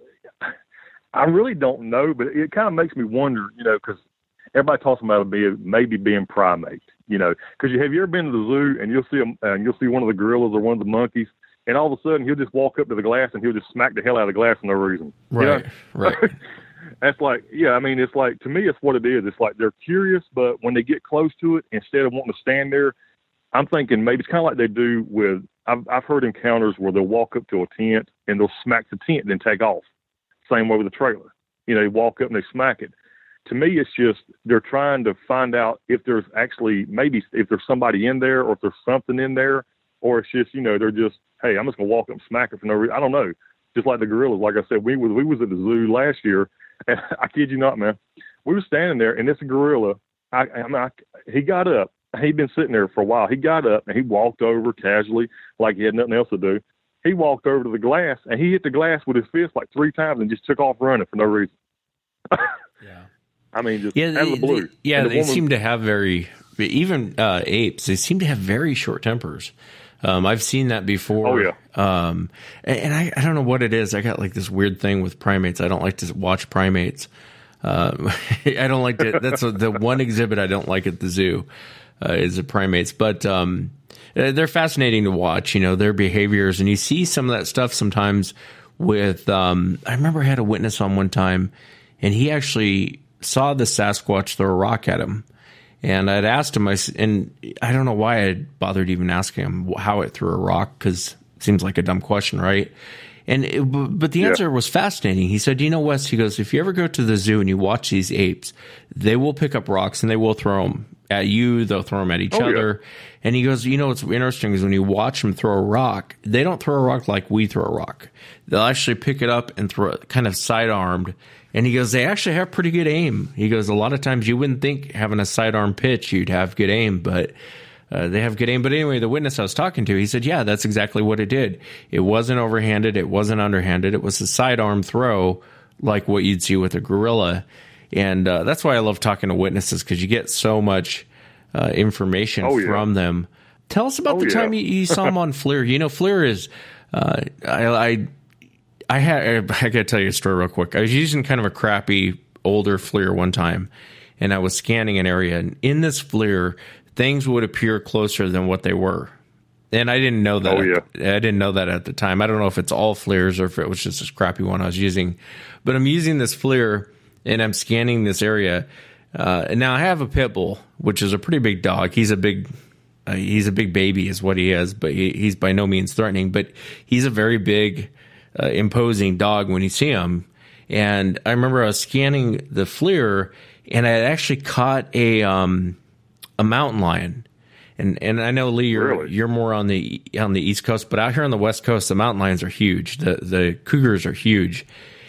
I really don't know, but it kind of makes me wonder, you know, because everybody talks about it being, maybe being primate, you know, because you have you ever been to the zoo and you'll see them, uh, and you'll see one of the gorillas or one of the monkeys, and all of a sudden he'll just walk up to the glass and he'll just smack the hell out of the glass for no reason. Right, you know? right. That's like, yeah, I mean, it's like, to me, it's what it is. It's like they're curious, but when they get close to it, instead of wanting to stand there, I'm thinking maybe it's kind of like they do with, I've, I've heard encounters where they'll walk up to a tent and they'll smack the tent and then take off. Same way with the trailer. You know, they walk up and they smack it. To me, it's just they're trying to find out if there's actually maybe if there's somebody in there or if there's something in there, or it's just, you know, they're just, hey, I'm just going to walk up and smack it for no reason. I don't know. Just like the gorillas. Like I said, we was, we was at the zoo last year, and I kid you not, man. We were standing there, and this gorilla, I, I mean, I, he got up. He'd been sitting there for a while. He got up, and he walked over casually like he had nothing else to do. He walked over to the glass, and he hit the glass with his fist like three times and just took off running for no reason. Yeah. I mean, just yeah, out of the blue. They, yeah, the they woman, seem to have very, even uh, apes, they seem to have very short tempers. Um, I've seen that before. Oh, yeah. Um, and and I, I don't know what it is. I got like this weird thing with primates. I don't like to watch primates. Uh, I don't like to, that's a, the one exhibit I don't like at the zoo uh, is the primates. But um, they're fascinating to watch, you know, their behaviors. And you see some of that stuff sometimes with, um, I remember I had a witness on one time, and he actually saw the Sasquatch throw a rock at him. And I'd asked him, I, and I don't know why I bothered even asking him how it threw a rock, because it seems like a dumb question, right? And it, but the answer yeah. was fascinating. He said, you know, Wes, he goes, if you ever go to the zoo and you watch these apes, they will pick up rocks and they will throw them at you. They'll throw them at each oh, other. Yeah. And he goes, you know, what's interesting is when you watch them throw a rock, they don't throw a rock like we throw a rock. They'll actually pick it up and throw it kind of sidearmed. And he goes, they actually have pretty good aim. He goes, a lot of times you wouldn't think having a sidearm pitch, you'd have good aim, but uh, they have good aim. But anyway, the witness I was talking to, he said, yeah, that's exactly what it did. It wasn't overhanded. It wasn't underhanded. It was a sidearm throw like what you'd see with a gorilla. And uh, that's why I love talking to witnesses, because you get so much uh, information oh, yeah. from them. Tell us about oh, the yeah. time you, you saw him on FLIR. You know, FLIR is, uh, I, I, I had, I got to tell you a story real quick. I was using kind of a crappy older FLIR one time, and I was scanning an area, and in this FLIR, things would appear closer than what they were. And I didn't know that. Oh, yeah. I didn't know that at the time. I don't know if it's all FLIRs or if it was just this crappy one I was using. But I'm using this FLIR, and I'm scanning this area. Uh, and now I have a pit bull, which is a pretty big dog. He's a big, uh, he's a big baby, is what he is. But he, he's by no means threatening. But he's a very big, uh, imposing dog when you see him. And I remember I was scanning the FLIR, and I had actually caught a um, a mountain lion. And and I know, Lee, you're really? you're more on the on the East Coast, but out here on the West Coast, the mountain lions are huge. The the cougars are huge,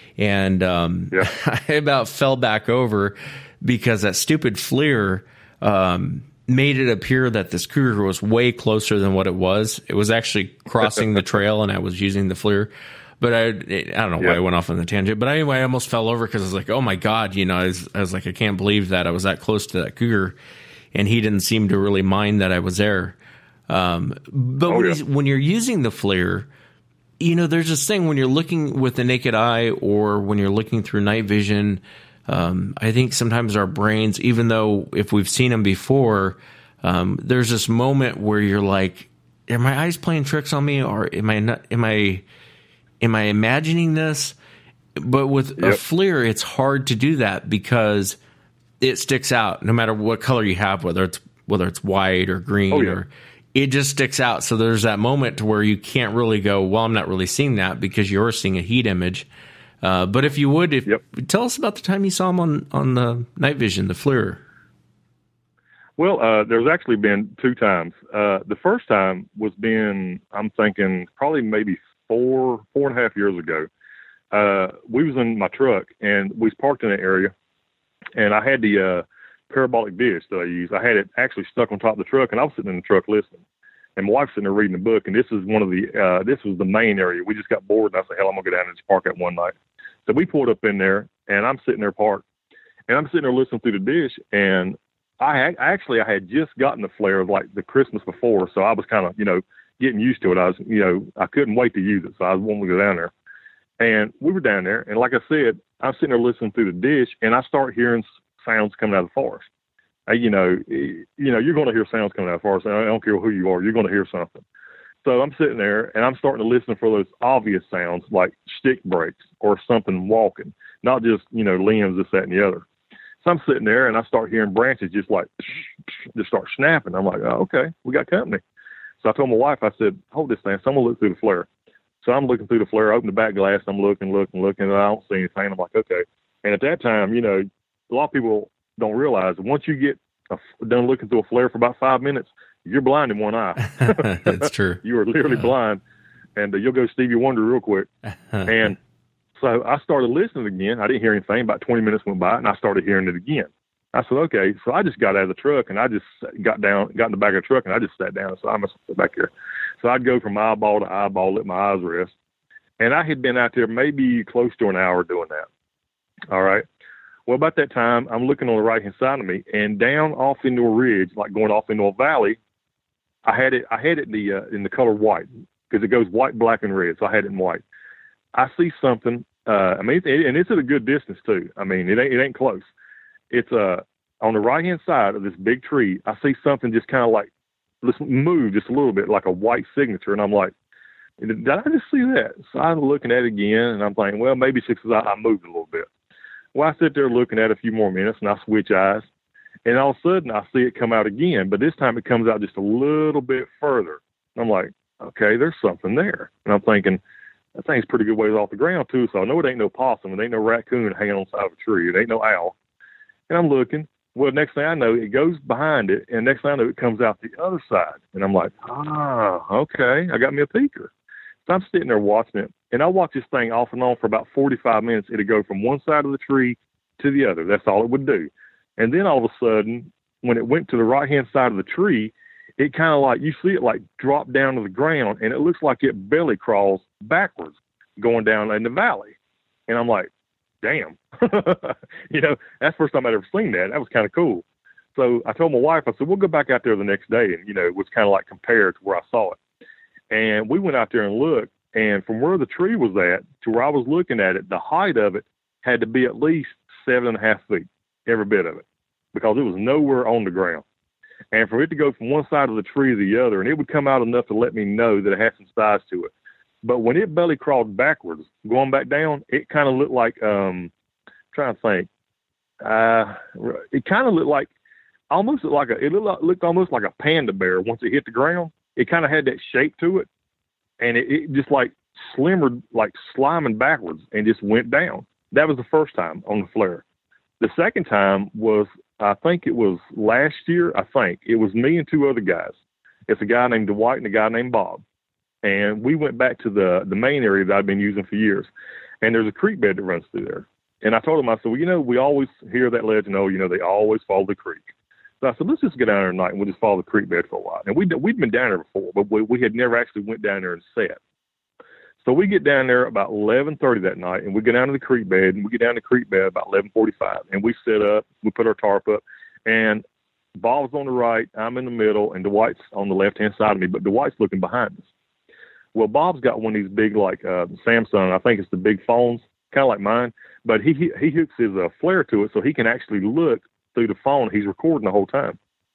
and um, yeah. I about fell back over because that stupid FLIR um, made it appear that this cougar was way closer than what it was. It was actually crossing the trail, and I was using the FLIR. But I, I don't know why yeah. I went off on the tangent. But anyway, I almost fell over because I was like, oh, my God. You know, I was, I was like, I can't believe that I was that close to that cougar. And he didn't seem to really mind that I was there. Um, but oh, when, yeah. he's, when you're using the FLIR, you know, there's this thing when you're looking with the naked eye or when you're looking through night vision. Um, I think sometimes our brains, even though if we've seen them before, um, there's this moment where you're like, are my eyes playing tricks on me, or am I not, am I am I imagining this? But with yep. a FLIR, it's hard to do that because it sticks out no matter what color you have, whether it's whether it's white or green, oh, yeah. or it just sticks out. So there's that moment to where you can't really go, well, I'm not really seeing that because you're seeing a heat image. Uh, but if you would, if yep. tell us about the time you saw him on, on the night vision, the FLIR. Well, uh, there's actually been two times. Uh, the first time was been, I'm thinking probably maybe four, four and a half years ago. Uh, we was in my truck and we was parked in an area, and I had the uh, parabolic dish that I use. I had it actually stuck on top of the truck, and I was sitting in the truck listening. And my wife's sitting there reading the book, and this is one of the, uh, this was the main area. We just got bored, and I said, hell, I'm going to go down and just park that one night. So we pulled up in there, and I'm sitting there parked, and I'm sitting there listening through the dish, and I actually, I had just gotten the FLIR like the Christmas before, so I was kind of, you know, getting used to it. I was, you know, I couldn't wait to use it, so I was wanting to go down there. And we were down there, and like I said, I'm sitting there listening through the dish, and I start hearing sounds coming out of the forest. I, you know, you know, you're going to hear sounds coming out of the forest. I don't care who you are, you're going to hear something. So I'm sitting there, and I'm starting to listen for those obvious sounds like stick breaks or something walking, not just, you know, limbs, this, that, and the other. So I'm sitting there, and I start hearing branches just like, just start snapping. I'm like, oh, okay, we got company. So I told my wife, I said, hold this thing. So I'm going to look through the FLIR. So I'm looking through the FLIR, open the back glass, I'm looking, looking, looking, and I don't see anything. I'm like, okay. And at that time, you know, a lot of people don't realize that once you get a, done looking through a FLIR for about five minutes, you're blind in one eye. That's true. You are literally blind, and uh, you'll go Stevie Wonder real quick. And so I started listening again. I didn't hear anything. About twenty minutes went by, and I started hearing it again. I said, okay. So I just got out of the truck, and I just got down, got in the back of the truck, and I just sat down. So I must sit back here. So I'd go from eyeball to eyeball, let my eyes rest. And I had been out there maybe close to an hour doing that. All right. Well, about that time, I'm looking on the right-hand side of me, and down off into a ridge, like going off into a valley, I had it I had it in the, uh, in the color white, because it goes white, black, and red. So I had it in white. I see something. Uh, I mean, it, and it's at a good distance too. I mean, it ain't, it ain't close. It's uh, on the right-hand side of this big tree. I see something just kind of like, let's move just a little bit, like a white signature. And I'm like, did I just see that? So I'm looking at it again, and I'm thinking, well, maybe it's just because I, I moved a little bit. Well, I sit there looking at it a few more minutes, and I switch eyes. And all of a sudden, I see it come out again. But this time, it comes out just a little bit further. I'm like, okay, there's something there. And I'm thinking, that thing's pretty good ways off the ground, too. So I know it ain't no possum. It ain't no raccoon hanging on the side of a tree. It ain't no owl. And I'm looking. Well, next thing I know, it goes behind it. And next thing I know, it comes out the other side. And I'm like, ah, okay. I got me a peeker. So I'm sitting there watching it. And I watch this thing off and on for about forty-five minutes. It'd go from one side of the tree to the other. That's all it would do. And then all of a sudden, when it went to the right-hand side of the tree, it kind of like, you see it like drop down to the ground, and it looks like it belly crawls backwards going down in the valley. And I'm like, damn, you know, that's the first time I'd ever seen that. That was kind of cool. So I told my wife, I said, we'll go back out there the next day. And, you know, it was kind of like compared to where I saw it. And we went out there and looked, and from where the tree was at to where I was looking at it, the height of it had to be at least seven and a half feet, every bit of it, because it was nowhere on the ground. And for it to go from one side of the tree to the other, and it would come out enough to let me know that it had some size to it. But when it belly crawled backwards, going back down, it kind of looked like, um, I'm trying to think, uh, it kind of looked like, almost looked like a, it looked, like, looked almost like a panda bear once it hit the ground. It kind of had that shape to it, and it, it just like slimmered, like sliming backwards, and just went down. That was the first time on the flare. The second time was, I think it was last year, I think. It was me and two other guys. It's a guy named Dwight and a guy named Bob. And we went back to the, the main area that I've been using for years. And there's a creek bed that runs through there. And I told him, I said, well, you know, we always hear that legend, oh, you know, they always follow the creek. So I said, let's just get down there tonight and we'll just follow the creek bed for a while. And we, we'd been down there before, but we, we had never actually went down there and sat. So we get down there about eleven thirty that night, and we go down to the creek bed, and we get down to the creek bed about eleven forty-five, and we set up, we put our tarp up, and Bob's on the right, I'm in the middle, and Dwight's on the left-hand side of me, but Dwight's looking behind us. Well, Bob's got one of these big, like, uh, Samsung, I think it's the big phones, kind of like mine, but he, he, he hooks his uh, flare to it so he can actually look through the phone. He's recording the whole time.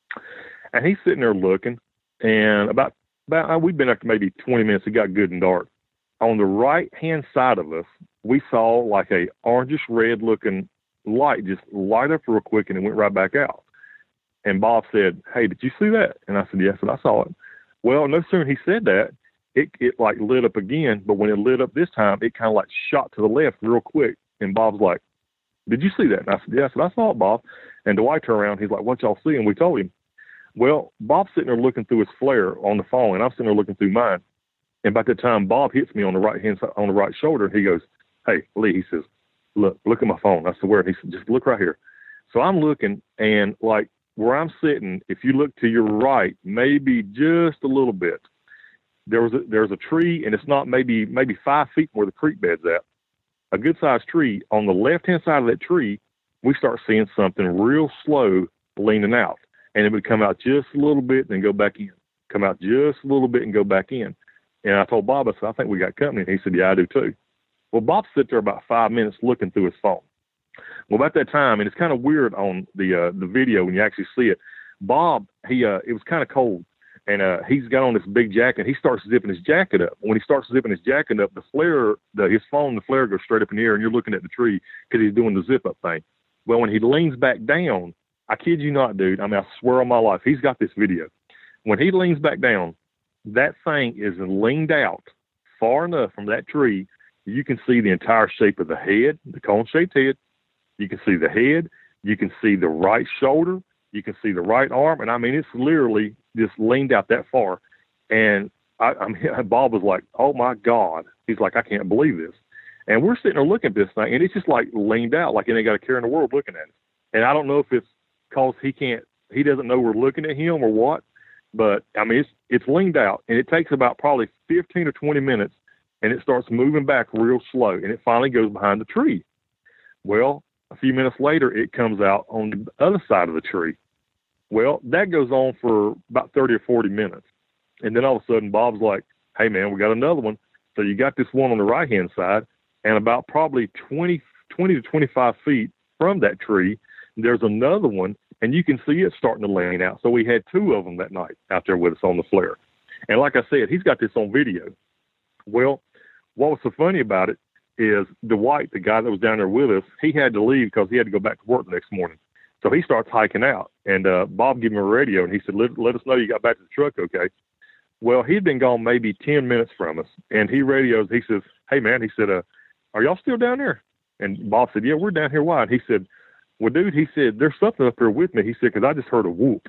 And he's sitting there looking, and about, about we've been up to maybe twenty minutes, it got good and dark. On the right-hand side of us, we saw like a orangish red looking light just light up real quick, and it went right back out. And Bob said, hey, did you see that? And I said, yes, and I saw it. Well, no sooner he said that, it, it like lit up again, but when it lit up this time, it kind of like shot to the left real quick. And Bob's like, did you see that? And I said, yes, and I saw it, Bob. And Dwight turned around, he's like, what y'all see? And we told him. Well, Bob's sitting there looking through his flare on the phone, and I'm sitting there looking through mine. And by the time Bob hits me on the right hand side, on the right shoulder, he goes, hey, Lee, he says, look, look at my phone. I said, where? He said, just look right here. So I'm looking, and like where I'm sitting, if you look to your right, maybe just a little bit, there was a, there's a tree, and it's not maybe, maybe five feet from where the creek bed's at, a good sized tree. On the left-hand side of that tree, we start seeing something real slow leaning out, and it would come out just a little bit and then go back in, come out just a little bit and go back in. And I told Bob, I said, I think we got company. And he said, yeah, I do too. Well, Bob sat there about five minutes looking through his phone. Well, about that time, and it's kind of weird on the uh, the video when you actually see it, Bob, he uh, it was kind of cold, and uh, he's got on this big jacket. He starts zipping his jacket up. When he starts zipping his jacket up, the flare, the, his phone, the flare goes straight up in the air, and you're looking at the tree because he's doing the zip-up thing. Well, when he leans back down, I kid you not, dude, I mean, I swear on my life, he's got this video. When he leans back down, that thing is leaned out far enough from that tree, you can see the entire shape of the head, the cone-shaped head. You can see the head. You can see the right shoulder. You can see the right arm. And, I mean, it's literally just leaned out that far. And I, I'm, Bob was like, oh, my God. He's like, I can't believe this. And we're sitting there looking at this thing, and it's just, like, leaned out like it ain't got a care in the world looking at it. And I don't know if it's because he can't – he doesn't know we're looking at him or what. But, I mean, it's it's leaned out, and it takes about probably fifteen or twenty minutes, and it starts moving back real slow, and it finally goes behind the tree. Well, a few minutes later, it comes out on the other side of the tree. Well, that goes on for about thirty or forty minutes. And then all of a sudden, Bob's like, hey, man, we got another one. So you got this one on the right-hand side, and about probably twenty, twenty to twenty-five feet from that tree, there's another one. And you can see it starting to lean out. So we had two of them that night out there with us on the flare. And like I said, he's got this on video. Well, what was so funny about it is Dwight, the guy that was down there with us, he had to leave because he had to go back to work the next morning. So he starts hiking out. And uh, Bob gave him a radio, and he said, let, let us know you got back to the truck okay. Well, he'd been gone maybe ten minutes from us. And he radios, he says, hey, man, he said, uh, are y'all still down there? And Bob said, yeah, we're down here. Why? And he said, well, dude, he said, there's something up there with me. He said, because I just heard a whoop.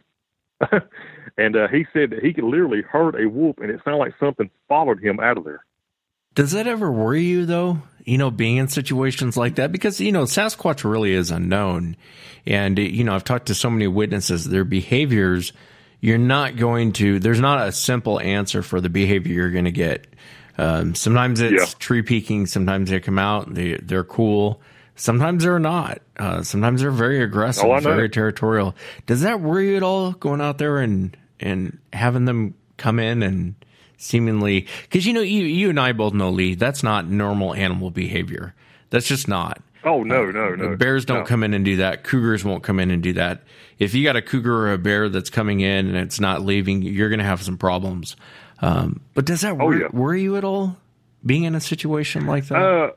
and uh, he said that he could literally heard a whoop, and it sounded like something followed him out of there. Does that ever worry you, though, you know, being in situations like that? Because, you know, Sasquatch really is unknown. And, you know, I've talked to so many witnesses, their behaviors, you're not going to, there's not a simple answer for the behavior you're going to get. Um, sometimes it's Yeah. tree peeking. Sometimes they come out, they, they're cool. Sometimes they're not. Uh, sometimes they're very aggressive, Oh, I know. very territorial. Does that worry you at all, going out there and, and having them come in and seemingly, because you know, you, you and I both know, Lee, that's not normal animal behavior. That's just not. Oh, no, no, no. Bears don't no. come in and do that. Cougars won't come in and do that. If you got a cougar or a bear that's coming in and it's not leaving, you're going to have some problems. Um, but does that Oh, worry, yeah. worry you at all, being in a situation like that? Uh,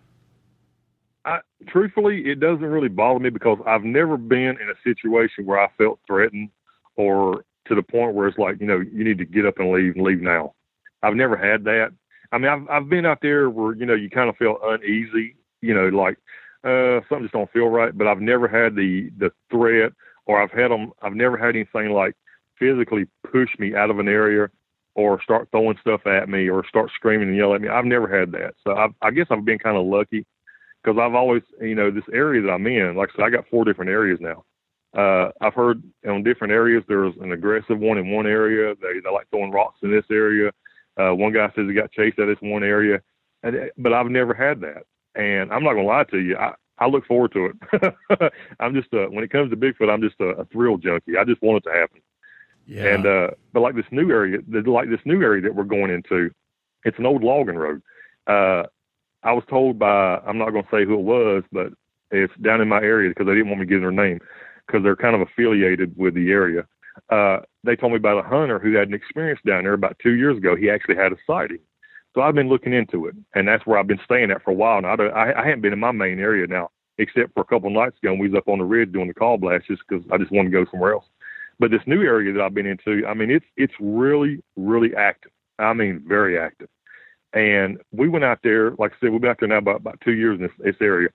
I, truthfully, it doesn't really bother me because I've never been in a situation where I felt threatened or to the point where it's like, you know, you need to get up and leave and leave now. I've never had that. I mean, I've, I've been out there where, you know, you kind of feel uneasy, you know, like uh, something just don't feel right, but I've never had the, the threat, or I've had them, I've never had anything like physically push me out of an area or start throwing stuff at me or start screaming and yelling at me. I've never had that. So I've, I guess I've been kind of lucky because I've always, you know, this area that I'm in, like I said, I got four different areas now. Uh, I've heard on different areas, there's an aggressive one in one area. They, they like throwing rocks in this area. Uh, one guy says he got chased out of this one area, and, but I've never had that. And I'm not going to lie to you. I, I look forward to it. I'm just, a, when it comes to Bigfoot, I'm just a, a thrill junkie. I just want it to happen. Yeah. And, uh, but like this new area, like this new area that we're going into, it's an old logging road. Uh, I was told by, I'm not going to say who it was, but it's down in my area because they didn't want me to give their name because they're kind of affiliated with the area. Uh, they told me about a hunter who had an experience down there about two years ago. He actually had a sighting. So I've been looking into it, and that's where I've been staying at for a while now. I, don't- I, I haven't been in my main area now, except for a couple of nights ago when we was up on the ridge doing the call blast just because I just wanted to go somewhere else. But this new area that I've been into, I mean, it's it's really, really active. I mean, very active. And we went out there, like I said, we've been out there now about, about two years in this, this area.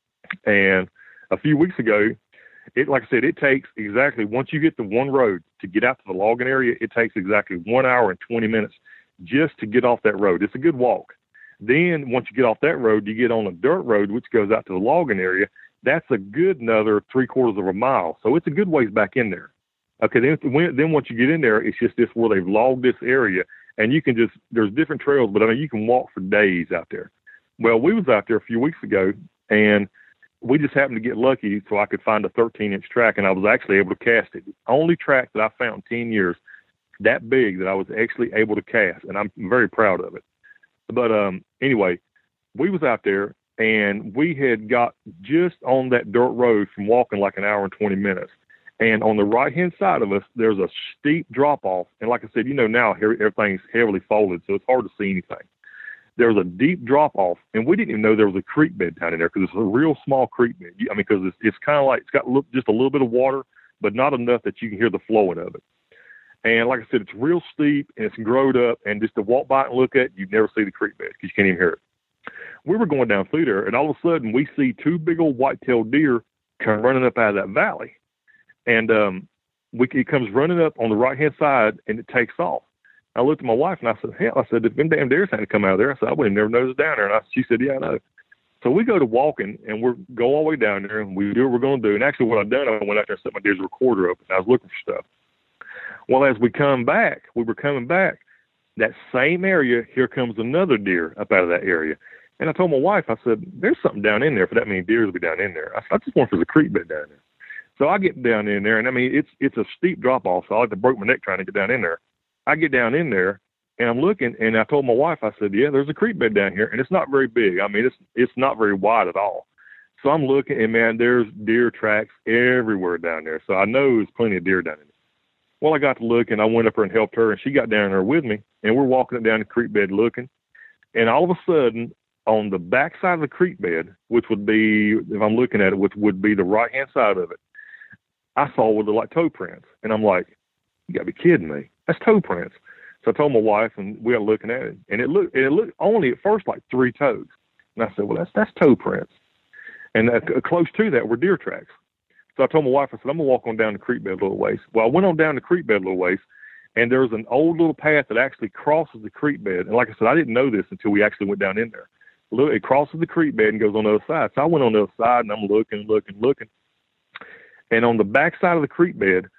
And a few weeks ago, it like I said, it takes exactly, once you get the one road to get out to the logging area, it takes exactly one hour and twenty minutes just to get off that road. It's a good walk. Then once you get off that road, you get on a dirt road, which goes out to the logging area. That's a good another three quarters of a mile. So it's a good ways back in there. Okay, then, when, then once you get in there, it's just this where they've logged this area, and you can just, there's different trails, but I mean, you can walk for days out there. Well, we was out there a few weeks ago, and we just happened to get lucky so I could find a thirteen inch track, and I was actually able to cast it. The only track that I found in ten years that big that I was actually able to cast, and I'm very proud of it. But um, anyway, we was out there, and we had got just on that dirt road from walking like an hour and twenty minutes. And on the right-hand side of us, there's a steep drop-off. And like I said, you know, now everything's heavily folded, so it's hard to see anything. There was a deep drop-off, and we didn't even know there was a creek bed down in there because it's a real small creek bed. I mean, because it's, it's kind of like it's got look, just a little bit of water, but not enough that you can hear the flowing of it. And like I said, it's real steep, and it's growed up, and just to walk by and look at it, you'd never see the creek bed because you can't even hear it. We were going down through there, and all of a sudden, we see two big old white-tailed deer come running up out of that valley. And um, we, it comes running up on the right-hand side, and it takes off. I looked at my wife, and I said, hell, I said, if them damn deers had to come out of there, I said, I would have never noticed down there. And I, she said, yeah, I know. So we go to walking, and we go all the way down there, and we do what we're going to do. And actually what I've done, I went out there and set my deer's recorder up, and I was looking for stuff. Well, as we come back, we were coming back, that same area, here comes another deer up out of that area. And I told my wife, I said, there's something down in there for that many deer to be down in there. I, said, I just wonder if there's a creek bed down there. So I get down in there, and I mean, it's it's a steep drop-off, so I had to break my neck trying to get down in there. I get down in there, and I'm looking, and I told my wife, I said, yeah, there's a creek bed down here, and it's not very big. I mean, it's it's not very wide at all. So I'm looking, and, man, there's deer tracks everywhere down there. So I know there's plenty of deer down in there. Well, I got to look, and I went up there and helped her, and she got down there with me, and we're walking it down the creek bed looking. And all of a sudden, on the back side of the creek bed, which would be, if I'm looking at it, which would be the right-hand side of it, I saw what looked like toe prints. And I'm like, you got to be kidding me. That's toe prints. So I told my wife, and we got looking at it, and it looked, it looked only at first like three toes. And I said, well, that's that's toe prints. And uh, close to that were deer tracks. So I told my wife, I said, I'm going to walk on down the creek bed a little ways. Well, I went on down the creek bed a little ways, and there's an old little path that actually crosses the creek bed. And like I said, I didn't know this until we actually went down in there. It crosses the creek bed and goes on the other side. So I went on the other side, and I'm looking, looking, looking. And on the back side of the creek bed,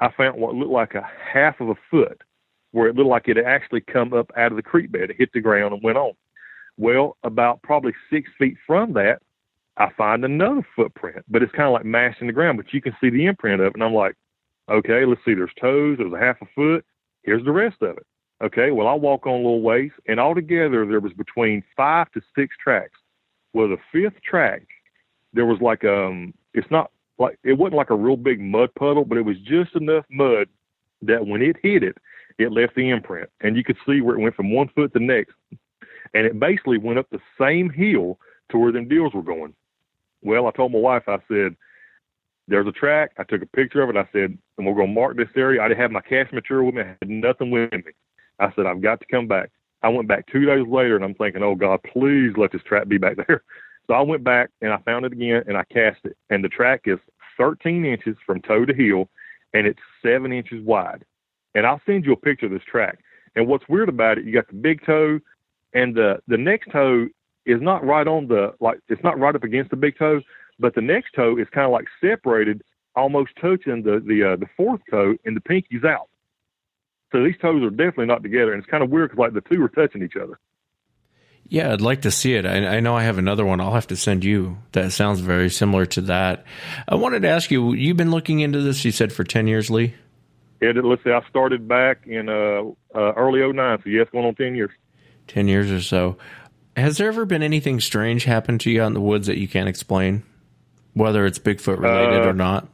I found what looked like a half of a foot, where it looked like it had actually come up out of the creek bed. It hit the ground and went on. Well, about probably six feet from that, I find another footprint, but it's kind of like mashed in the ground, but you can see the imprint of it. And I'm like, okay, let's see, there's toes, there's a half a foot, here's the rest of it. Okay, well, I walk on a little ways, and altogether there was between five to six tracks. Well, the fifth track, there was like, um, it's not like, it wasn't like a real big mud puddle, but it was just enough mud that when it hit it, it left the imprint. And you could see where it went from one foot to the next. And it basically went up the same hill to where them deals were going. Well, I told my wife, I said, there's a track. I took a picture of it. I said, and we're going to mark this area. I didn't have my cache material with me. I had nothing with me. I said, I've got to come back. I went back two days later, and I'm thinking, oh, God, please let this track be back there. So I went back, and I found it again, and I cast it. And the track is thirteen inches from toe to heel, and it's seven inches wide. And I'll send you a picture of this track. And what's weird about it, you got the big toe, and the, the next toe is not right on the, like, it's not right up against the big toe, but the next toe is kind of like separated, almost touching the, the, uh, the fourth toe, and the pinky's out. So these toes are definitely not together, and it's kind of weird because, like, the two are touching each other. Yeah, I'd like to see it. I, I know I have another one I'll have to send you that sounds very similar to that. I wanted to ask you, you've been looking into this, you said, for ten years, Lee? Yeah, let's see, I started back in uh, uh, early oh nine, so yes, going on ten years. ten years or so. Has there ever been anything strange happen to you out in the woods that you can't explain, whether it's Bigfoot related uh, or not?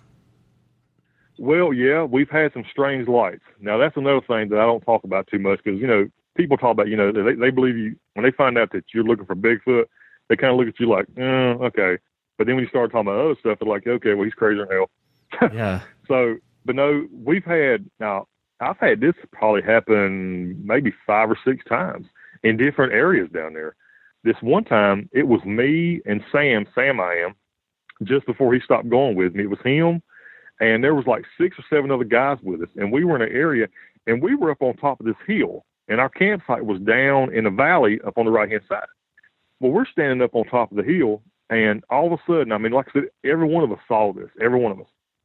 Well, yeah, we've had some strange lights. Now, that's another thing that I don't talk about too much because, you know, people talk about, you know, they, they believe you, when they find out that you're looking for Bigfoot, they kind of look at you like, eh, okay. But then when you start talking about other stuff, they're like, okay, well, he's crazy than hell. Yeah. So, but no, we've had, now, I've had this probably happen maybe five or six times in different areas down there. This one time, it was me and Sam, Sam I am, just before he stopped going with me. It was him, and there was like six or seven other guys with us, and we were in an area, and we were up on top of this hill, and our campsite was down in a valley up on the right-hand side. Well, we're standing up on top of the hill, and all of a sudden, I mean, like I said, every one of us saw this, every one of us.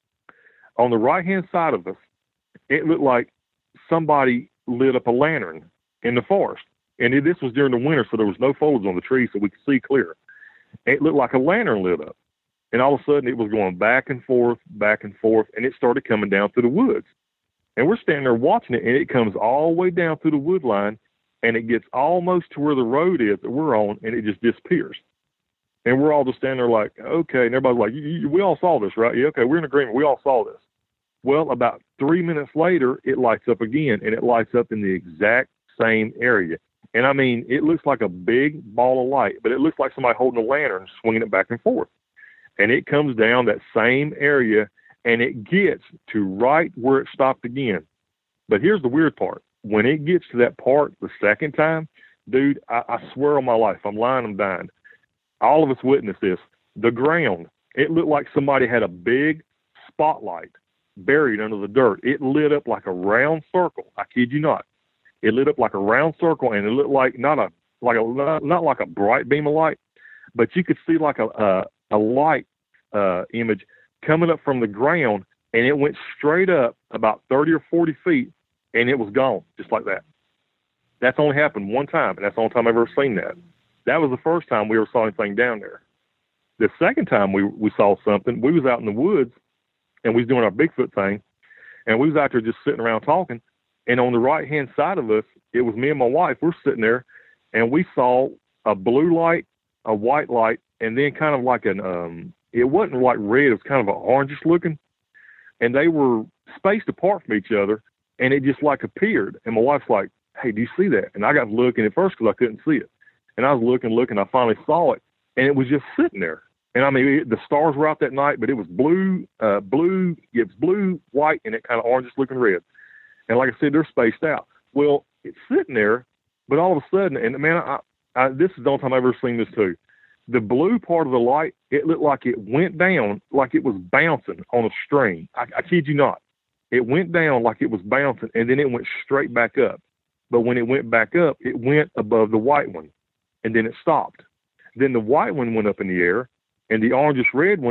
On the right-hand side of us, it looked like somebody lit up a lantern in the forest. And it, this was during the winter, so there was no foliage on the trees, so we could see clear. It looked like a lantern lit up. And all of a sudden, it was going back and forth, back and forth, and it started coming down through the woods. And we're standing there watching it, and it comes all the way down through the wood line, and it gets almost to where the road is that we're on, and it just disappears. And we're all just standing there like, okay. And everybody's like, you, you, we all saw this, right? Yeah, okay, we're in agreement. We all saw this. Well, about three minutes later, it lights up again, and it lights up in the exact same area. And, I mean, it looks like a big ball of light, but it looks like somebody holding a lantern, swinging it back and forth. And it comes down that same area, and it gets to right where it stopped again. But here's the weird part. When it gets to that part the second time, dude, I, I swear on my life, I'm lying, I'm dying. All of us witnessed this. The ground, it looked like somebody had a big spotlight buried under the dirt. It lit up like a round circle. I kid you not. It lit up like a round circle, and it looked like not a like a not, not like a bright beam of light, but you could see like a a, a light uh, image coming up from the ground, and it went straight up about thirty or forty feet, and it was gone just like that. That's only happened one time, and that's the only time I've ever seen that. That was the first time we ever saw anything down there. The second time we we saw something, we was out in the woods, and we was doing our Bigfoot thing, and we was out there just sitting around talking. And on the right-hand side of us, it was me and my wife. We're sitting there, and we saw a blue light, a white light, and then kind of like an, um, it wasn't like red. It was kind of an orangish looking. And they were spaced apart from each other, and it just like appeared. And my wife's like, hey, do you see that? And I got looking at first because I couldn't see it. And I was looking, looking. I finally saw it, and it was just sitting there. And, I mean, it, the stars were out that night, but it was blue, uh, blue, it was blue, white, and it kind of orangish looking red. And like I said, they're spaced out. Well, it's sitting there, but all of a sudden, and man, I, I, this is the only time I've ever seen this too. The blue part of the light, it looked like it went down like it was bouncing on a string. I, I kid you not. It went down like it was bouncing, and then it went straight back up. But when it went back up, it went above the white one, and then it stopped. Then the white one went up in the air, and the orangish red one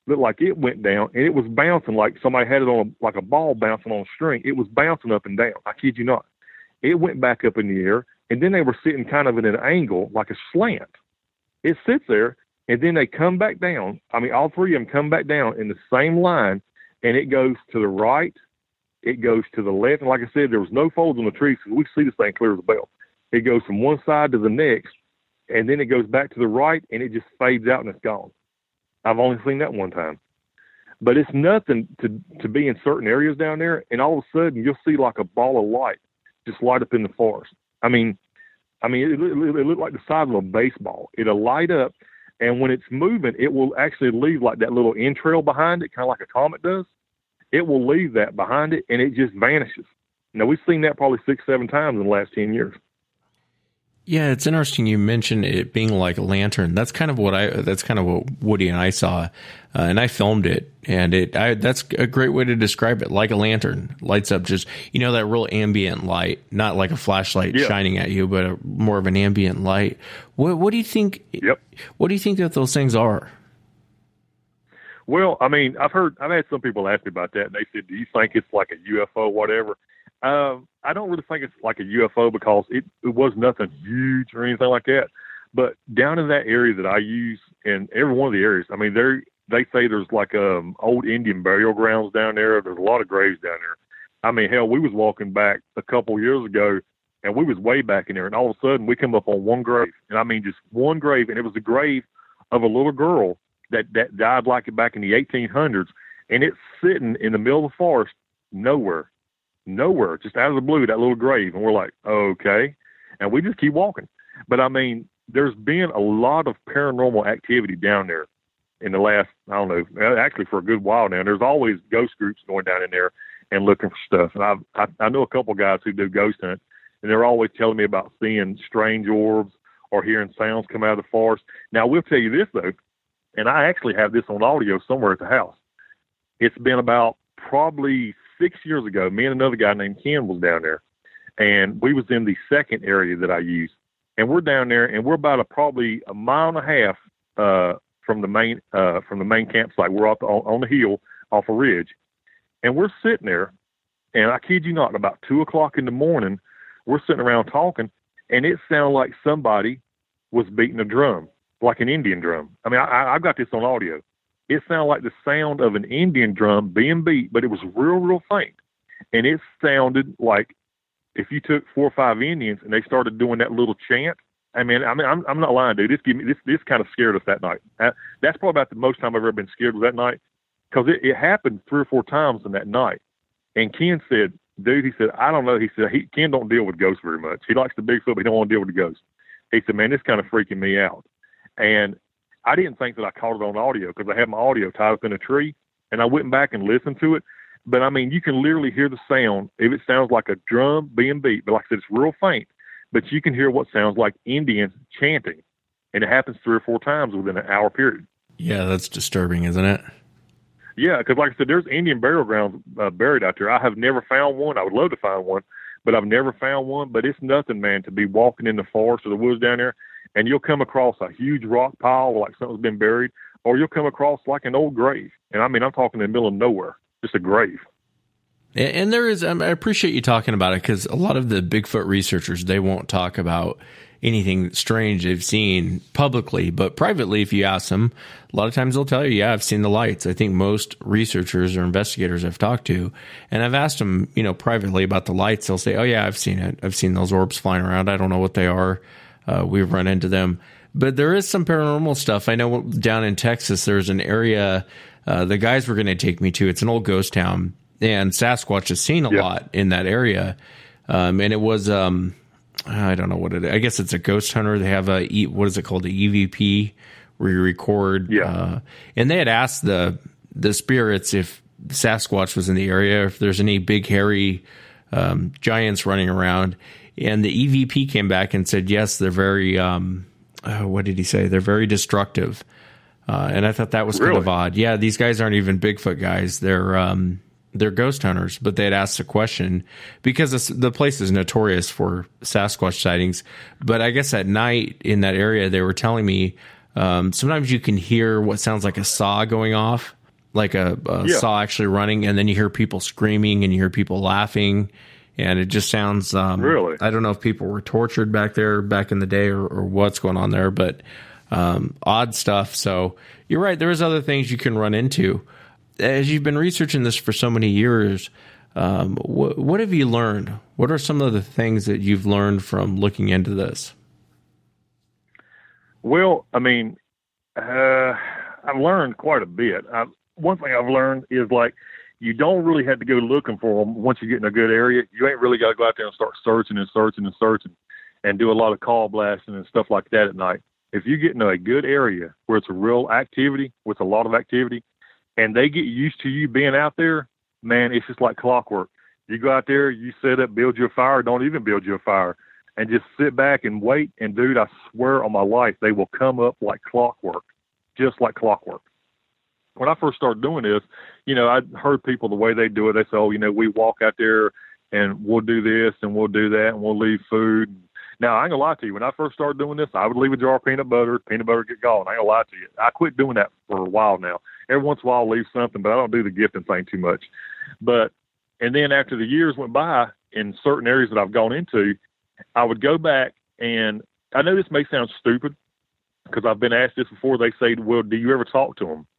looked like it went down, and it was bouncing like somebody had it on a, like a ball bouncing on a string. It was bouncing up and down. I kid you not. It went back up in the air, and then they were sitting kind of in an angle, like a slant. It sits there, and then they come back down. I mean, all three of them come back down in the same line, and it goes to the right, it goes to the left. And like I said, there was no folds on the tree, so we see this thing clear as a bell. It goes from one side to the next, and then it goes back to the right, and it just fades out and it's gone. I've only seen that one time. But it's nothing to, to be in certain areas down there, and all of a sudden you'll see like a ball of light just light up in the forest. I mean, I mean, it, it, it looked like the size of a baseball. It'll light up, and when it's moving, it will actually leave like that little entrail behind it, kind of like a comet does. It will leave that behind it, and it just vanishes. Now, we've seen that probably six, seven times in the last ten years. Yeah, it's interesting you mentioned it being like a lantern. That's kind of what I, that's kind of what Woody and I saw, uh, and I filmed it, and it, I, that's a great way to describe it, like a lantern. Lights up just, you know, that real ambient light, not like a flashlight yeah. shining at you, but a, more of an ambient light. What, what do you think, Yep. what do you think that those things are? Well, I mean, I've heard, I've had some people ask me about that, and they said, do you think it's like a U F O, whatever? Um, I don't really think it's like a U F O because it, it was nothing huge or anything like that. But down in that area that I use, in every one of the areas, I mean, they they say there's like um old Indian burial grounds down there. There's a lot of graves down there. I mean, hell, we was walking back a couple years ago, and we was way back in there, and all of a sudden we come up on one grave, and I mean just one grave, and it was the grave of a little girl that that died like back in the eighteen hundreds, and it's sitting in the middle of the forest, nowhere. Nowhere, just out of the blue, that little grave. And we're like, okay. And we just keep walking. But I mean, there's been a lot of paranormal activity down there in the last, I don't know, actually for a good while now. There's always ghost groups going down in there and looking for stuff. And I've, I, I know a couple guys who do ghost hunt, and they're always telling me about seeing strange orbs or hearing sounds come out of the forest. Now, I will tell you this, though, and I actually have this on audio somewhere at the house. It's been about probably six years ago, me and another guy named Ken was down there, and we was in the second area that I use, and we're down there, and we're about a probably a mile and a half uh, from the main uh, from the main campsite. We're up on, on the hill off a ridge, and we're sitting there, and I kid you not, about two o'clock in the morning, we're sitting around talking, and it sounded like somebody was beating a drum, like an Indian drum. I mean, I, I've got this on audio. It sounded like the sound of an Indian drum being beat, but it was real, real faint. And it sounded like if you took four or five Indians and they started doing that little chant. I mean, I mean, I'm, I'm not lying, dude. This give me this. This kind of scared us that night. That's probably about the most time I've ever been scared was that night, because it, it happened three or four times in that night. And Ken said, "Dude," he said, "I don't know." He said, he, "Ken don't deal with ghosts very much. He likes the Bigfoot, but he don't want to deal with the ghosts." He said, "Man, this kind of freaking me out." And I didn't think that I caught it on audio because I had my audio tied up in a tree, and I went back and listened to it. But I mean, you can literally hear the sound. If it sounds like a drum being beat, but like I said, it's real faint, but you can hear what sounds like Indians chanting, and it happens three or four times within an hour period. Yeah, that's disturbing, isn't it? Yeah, because like I said, there's Indian burial grounds uh, buried out there. I have never found one. I would love to find one, but I've never found one. But it's nothing, man, to be walking in the forest or the woods down there, and you'll come across a huge rock pile like something's been buried, or you'll come across like an old grave. And I mean, I'm talking in the middle of nowhere, just a grave. And there is, I appreciate you talking about it, because a lot of the Bigfoot researchers, they won't talk about anything strange they've seen publicly, but privately, if you ask them, a lot of times they'll tell you, yeah, I've seen the lights. I think most researchers or investigators I've talked to, and I've asked them, you know, privately about the lights, they'll say, oh yeah, I've seen it. I've seen those orbs flying around. I don't know what they are. Uh, we've run into them. But there is some paranormal stuff. I know down in Texas, there's an area, uh, the guys were going to take me to. It's an old ghost town, and Sasquatch is seen a yep. lot in that area. Um, and it was, um, I don't know what it is. I guess it's a ghost hunter. They have a, what is it called? The E V P, where you record. Yeah. Uh, and they had asked the, the spirits if Sasquatch was in the area, if there's any big, hairy um, giants running around. And the E V P came back and said, yes, they're very, um, uh, what did he say? They're very destructive. Uh, and I thought that was really? kind of odd. Yeah, these guys aren't even Bigfoot guys. They're um, they're ghost hunters. But they had asked the question because the place is notorious for Sasquatch sightings. But I guess at night in that area, they were telling me Um, sometimes you can hear what sounds like a saw going off, like a, a Yeah. saw actually running, and then you hear people screaming and you hear people laughing, and it just sounds um, Really? I don't know if people were tortured back there back in the day or, or what's going on there, but um, odd stuff. So you're right. There's other things you can run into. As you've been researching this for so many years, um, wh- what have you learned? What are some of the things that you've learned from looking into this? Well, I mean, uh, I've learned quite a bit. I, one thing I've learned is like, you don't really have to go looking for them once you get in a good area. You ain't really got to go out there and start searching and searching and searching and do a lot of call blasting and stuff like that at night. If you get in a good area where it's a real activity with a lot of activity and they get used to you being out there, man, it's just like clockwork. You go out there, you set up, build you a fire, don't even build you a fire, and just sit back and wait. And, dude, I swear on my life, they will come up like clockwork, just like clockwork. When I first started doing this, you know, I heard people the way they do it. They say, oh, you know, we walk out there and we'll do this and we'll do that and we'll leave food. Now, I ain't gonna lie to you. When I first started doing this, I would leave a jar of peanut butter, peanut butter get gone. I ain't gonna lie to you. I quit doing that for a while now. Every once in a while I'll leave something, but I don't do the gifting thing too much. But, and then after the years went by in certain areas that I've gone into, I would go back, and I know this may sound stupid because I've been asked this before. They say, well, do you ever talk to them?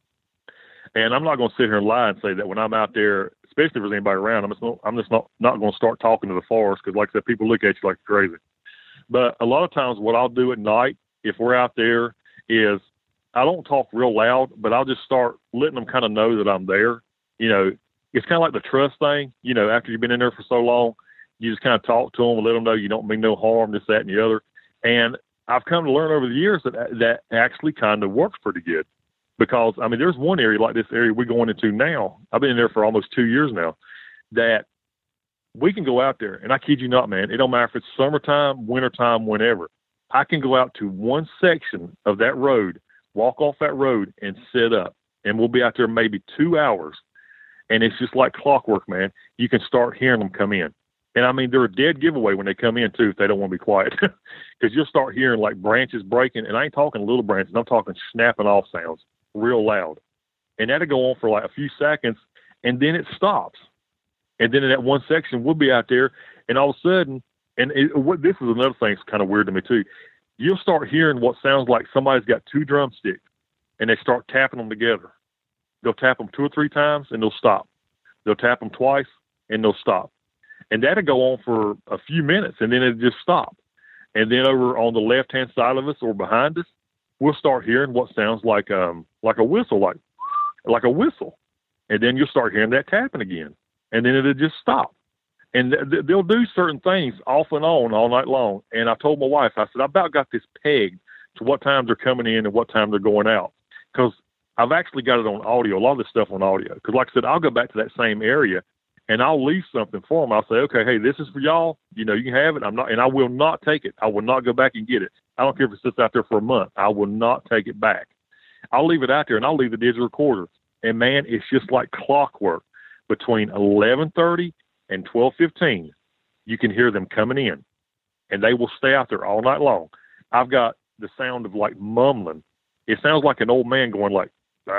And I'm not going to sit here and lie and say that when I'm out there, especially if there's anybody around, I'm just not, I'm just not, not going to start talking to the forest because, like I said, people look at you like you're crazy. But a lot of times what I'll do at night, if we're out there, is I don't talk real loud, but I'll just start letting them kind of know that I'm there. You know, it's kind of like the trust thing. You know, after you've been in there for so long, you just kind of talk to them and let them know you don't mean no harm, this, that, and the other. And I've come to learn over the years that that actually kind of works pretty good. Because, I mean, there's one area like this area we're going into now. I've been in there for almost two years now, that we can go out there, and I kid you not, man, it don't matter if it's summertime, wintertime, whenever. I can go out to one section of that road, walk off that road, and set up. And we'll be out there maybe two hours. And it's just like clockwork, man. You can start hearing them come in. And, I mean, they're a dead giveaway when they come in, too, if they don't want to be quiet. Because you'll start hearing, like, branches breaking. And I ain't talking little branches. I'm talking snapping off sounds real loud. And that'll go on for, like, a few seconds, and then it stops. And then in that one section, we'll be out there, and all of a sudden, and it, what, this is another thing that's kind of weird to me, too. You'll start hearing what sounds like somebody's got two drumsticks, and they start tapping them together. They'll tap them two or three times, and they'll stop. They'll tap them twice, and they'll stop. And that'll go on for a few minutes, and then it'll just stop. And then over on the left-hand side of us or behind us, we'll start hearing what sounds like um like a whistle, like like a whistle. And then you'll start hearing that tapping again. And then it'll just stop. And th- th- they'll do certain things off and on all night long. And I told my wife, I said, I about got this pegged to what times they're coming in and what time they're going out. Because I've actually got it on audio, a lot of this stuff on audio. Because like I said, I'll go back to that same area, and I'll leave something for them. I'll say, okay, hey, this is for y'all. You know, you can have it. I'm not, and I will not take it. I will not go back and get it. I don't care if it sits out there for a month. I will not take it back. I'll leave it out there, and I'll leave the digital recorder. And, man, it's just like clockwork. Between eleven thirty and twelve fifteen, you can hear them coming in, and they will stay out there all night long. I've got the sound of, like, mumbling. It sounds like an old man going like,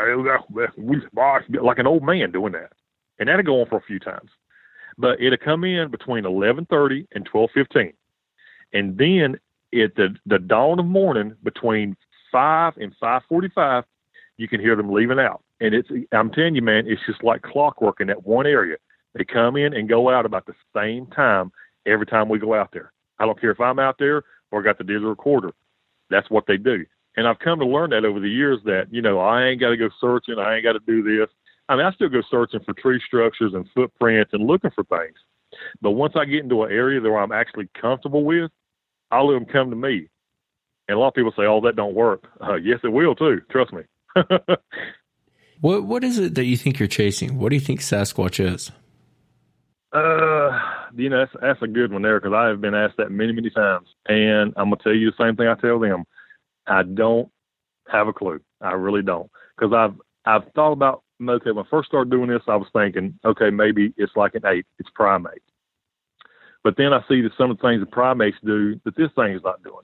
like an old man doing that. And that'll go on for a few times. But it'll come in between eleven thirty and twelve fifteen. And then at the, the dawn of morning, between five and five forty-five, you can hear them leaving out. And it's, I'm telling you, man, it's just like clockwork in that one area. They come in and go out about the same time every time we go out there. I don't care if I'm out there or got the digital recorder. That's what they do. And I've come to learn that over the years that, you know, I ain't got to go searching. I ain't got to do this. I mean, I still go searching for tree structures and footprints and looking for things. But once I get into an area that I'm actually comfortable with, I'll let them come to me. And a lot of people say, oh, that don't work. Uh, yes, it will, too. Trust me. What What is it that you think you're chasing? What do you think Sasquatch is? Uh, you know, that's, that's a good one there, because I have been asked that many, many times. And I'm going to tell you the same thing I tell them. I don't have a clue. I really don't. Because I've, I've thought about, okay, when I first started doing this, I was thinking, okay, maybe it's like an ape. It's primate. But then I see that some of the things that primates do that this thing is not doing.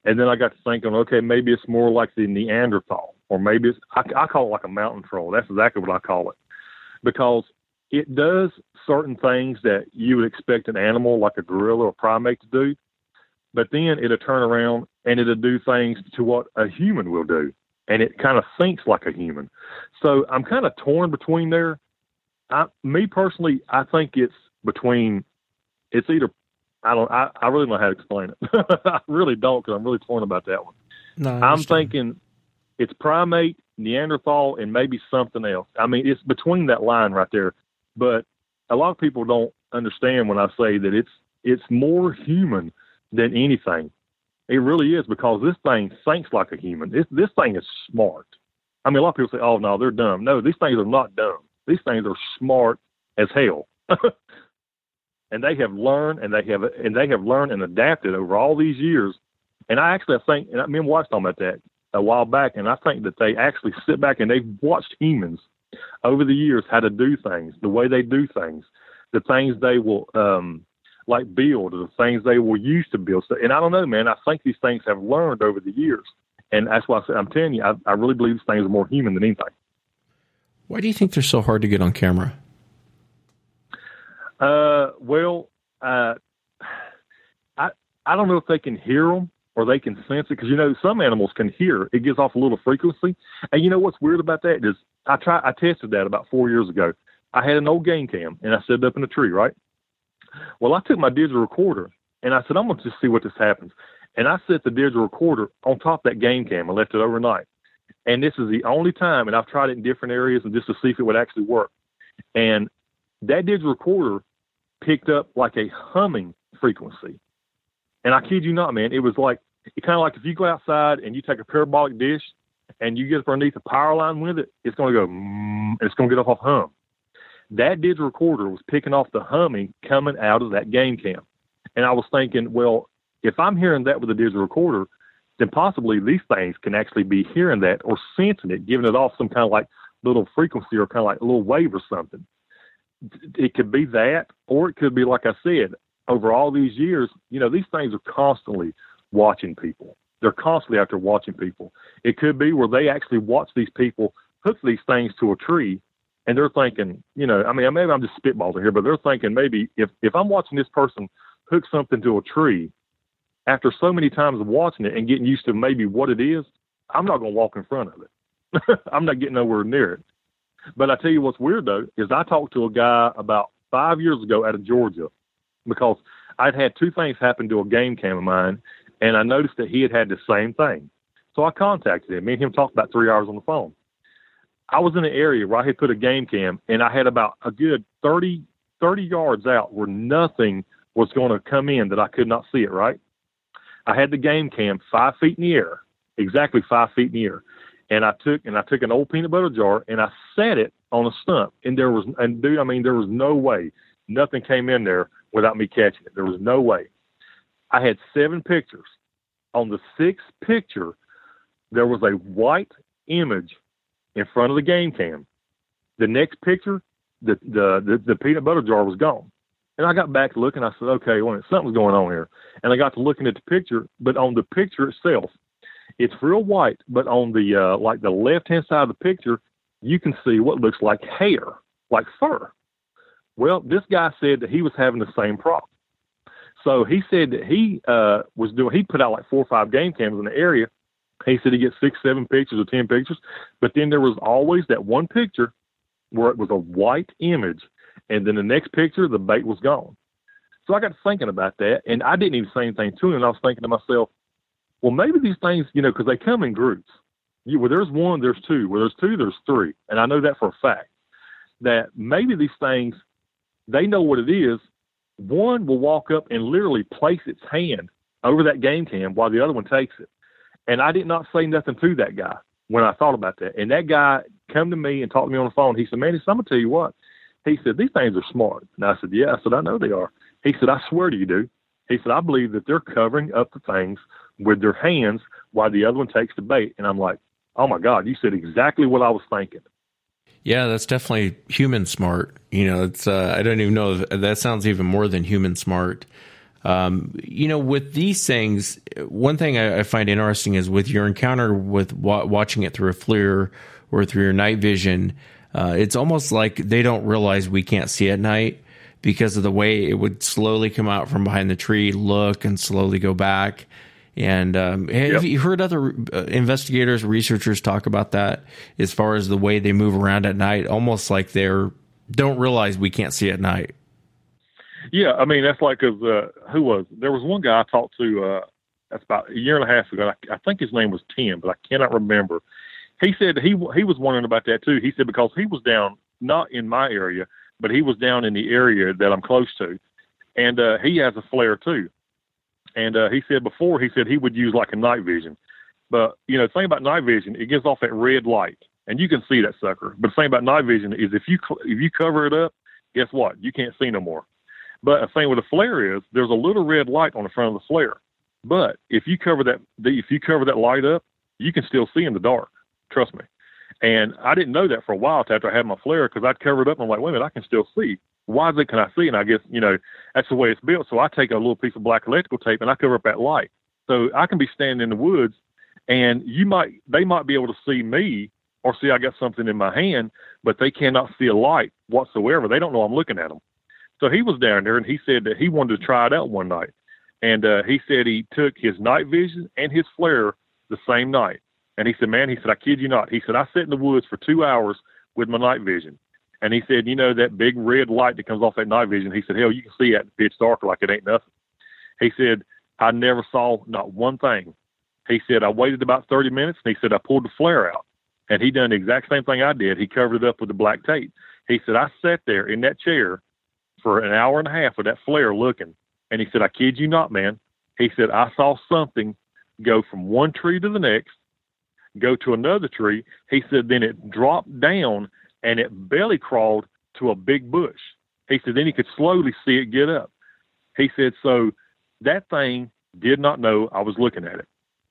And then I got to thinking, okay, maybe it's more like the Neanderthal, or maybe it's, I, I call it like a mountain troll. That's exactly what I call it, because it does certain things that you would expect an animal like a gorilla or primate to do, but then it'll turn around and it'll do things to what a human will do, and it kind of thinks like a human. So I'm kind of torn between there. I, me personally, I think it's between, it's either, I don't, I, I really don't know how to explain it. I really don't, because I'm really torn about that one. No, I'm thinking it's primate, Neanderthal, and maybe something else. I mean, it's between that line right there. But a lot of people don't understand when I say that it's it's more human than anything. It really is, because this thing thinks like a human. This, this thing is smart. I mean, a lot of people say, oh, no, they're dumb. No, these things are not dumb. These things are smart as hell. And they have learned, and they have and they have learned and adapted over all these years. And I actually think, and I mean, watched talking about that a while back, and I think that they actually sit back and they've watched humans over the years how to do things, the way they do things, the things they will um, like build, or the things they will use to build. So, and I don't know, man. I think these things have learned over the years, and that's why I say, I'm telling you, I, I really believe these things are more human than anything. Why do you think they're so hard to get on camera? Uh, well, uh, I I don't know if they can hear them or they can sense it, because, you know, some animals can hear. It gives off a little frequency. And you know what's weird about that is I try I tested that about four years ago. I had an old game cam, and I set it up in a tree, right? Well, I took my digital recorder, and I said, I'm going to just see what this happens. And I set the digital recorder on top of that game cam. I left it overnight. And this is the only time, and I've tried it in different areas and just to see if it would actually work. And that digital recorder picked up like a humming frequency. And I kid you not, man, it was like, it kind of like if you go outside and you take a parabolic dish and you get up underneath a power line with it, it's going to go, mm, and it's going to get off of hum. That digital recorder was picking off the humming coming out of that game cam. And I was thinking, well, if I'm hearing that with a digital recorder, then possibly these things can actually be hearing that or sensing it, giving it off some kind of like little frequency or kind of like a little wave or something. It could be that, or it could be, like I said, over all these years, you know, these things are constantly watching people. They're constantly after watching people. It could be where they actually watch these people hook these things to a tree, and they're thinking, you know, I mean, maybe I'm just spitballing here, but they're thinking maybe if, if I'm watching this person hook something to a tree, after so many times of watching it and getting used to maybe what it is, I'm not going to walk in front of it. I'm not getting nowhere near it. But I tell you what's weird, though, is I talked to a guy about five years ago out of Georgia, because I'd had two things happen to a game cam of mine, and I noticed that he had had the same thing. So I contacted him. Me and him talked about three hours on the phone. I was in an area where I had put a game cam, and I had about a good thirty, thirty yards out where nothing was going to come in that I could not see it, right? I had the game cam five feet in the air, exactly five feet in the air. And I took and I took an old peanut butter jar and I set it on a stump. And there was, and dude, I mean, there was no way nothing came in there without me catching it. There was no way. I had seven pictures. On the sixth picture, there was a white image in front of the game cam. The next picture, the the the, the peanut butter jar was gone. And I got back to looking. I said, okay, well, something's going on here. And I got to looking at the picture, but on the picture itself, it's real white, but on the, uh, like the left-hand side of the picture, you can see what looks like hair, like fur. Well, this guy said that he was having the same problem. So he said that he, uh, was doing, he put out like four or five game cams in the area. He said he gets six, seven pictures or ten pictures, but then there was always that one picture where it was a white image. And then the next picture, the bait was gone. So I got thinking about that, and I didn't even say anything to him. I was thinking to myself, well, maybe these things, you know, because they come in groups. You, where there's one, there's two. Where there's two, there's three. And I know that for a fact, that maybe these things, they know what it is. One will walk up and literally place its hand over that game cam while the other one takes it. And I did not say nothing to that guy when I thought about that. And that guy come to me and talked to me on the phone. He said, man, I'm going to tell you what. He said, these things are smart. And I said, yeah. I said, I know they are. He said, I swear to you, dude. He said, I believe that they're covering up the things with their hands while the other one takes the bait. And I'm like, oh, my God, you said exactly what I was thinking. Yeah, that's definitely human smart. You know, it's uh, I don't even know if that sounds even more than human smart. Um, you know, with these things, one thing I, I find interesting is with your encounter with wa- watching it through a FLIR or through your night vision, uh, it's almost like they don't realize we can't see at night because of the way it would slowly come out from behind the tree, look, and slowly go back. And um, have Yep. you heard other uh, investigators, researchers talk about that as far as the way they move around at night, almost like they're don't realize we can't see at night? Yeah, I mean, that's like, cause, uh, who was, there was one guy I talked to, uh, that's about a year and a half ago. I, I think his name was Tim, but I cannot remember. He said he he was wondering about that too. He said because he was down, not in my area, but he was down in the area that I'm close to. And uh, he has a flare too. And uh, he said before, he said he would use like a night vision. But, you know, the thing about night vision, it gives off that red light. And you can see that sucker. But the thing about night vision is if you if you cover it up, guess what? You can't see no more. But the thing with a flare is there's a little red light on the front of the flare. But if you cover that if you cover that light up, you can still see in the dark. Trust me. And I didn't know that for a while after I had my flare because I'd covered up and I'm like, wait a minute, I can still see. Why is it can I see? And I guess, you know, that's the way it's built. So I take a little piece of black electrical tape and I cover up that light. So I can be standing in the woods and you might they might be able to see me or see I got something in my hand, but they cannot see a light whatsoever. They don't know I'm looking at them. So he was down there and he said that he wanted to try it out one night. And uh, he said he took his night vision and his flare the same night. And he said, man, he said, I kid you not. He said, I sat in the woods for two hours with my night vision. And he said, you know, that big red light that comes off that night vision, he said, hell, you can see that pitch dark like it ain't nothing. He said, I never saw not one thing. He said, I waited about thirty minutes, and he said, I pulled the flare out. And he done the exact same thing I did. He covered it up with the black tape. He said, I sat there in that chair for an hour and a half with that flare looking. And he said, I kid you not, man. He said, I saw something go from one tree to the next, go to another tree. He said, then it dropped down and it belly crawled to a big bush. He said, then he could slowly see it get up. He said, so that thing did not know I was looking at it.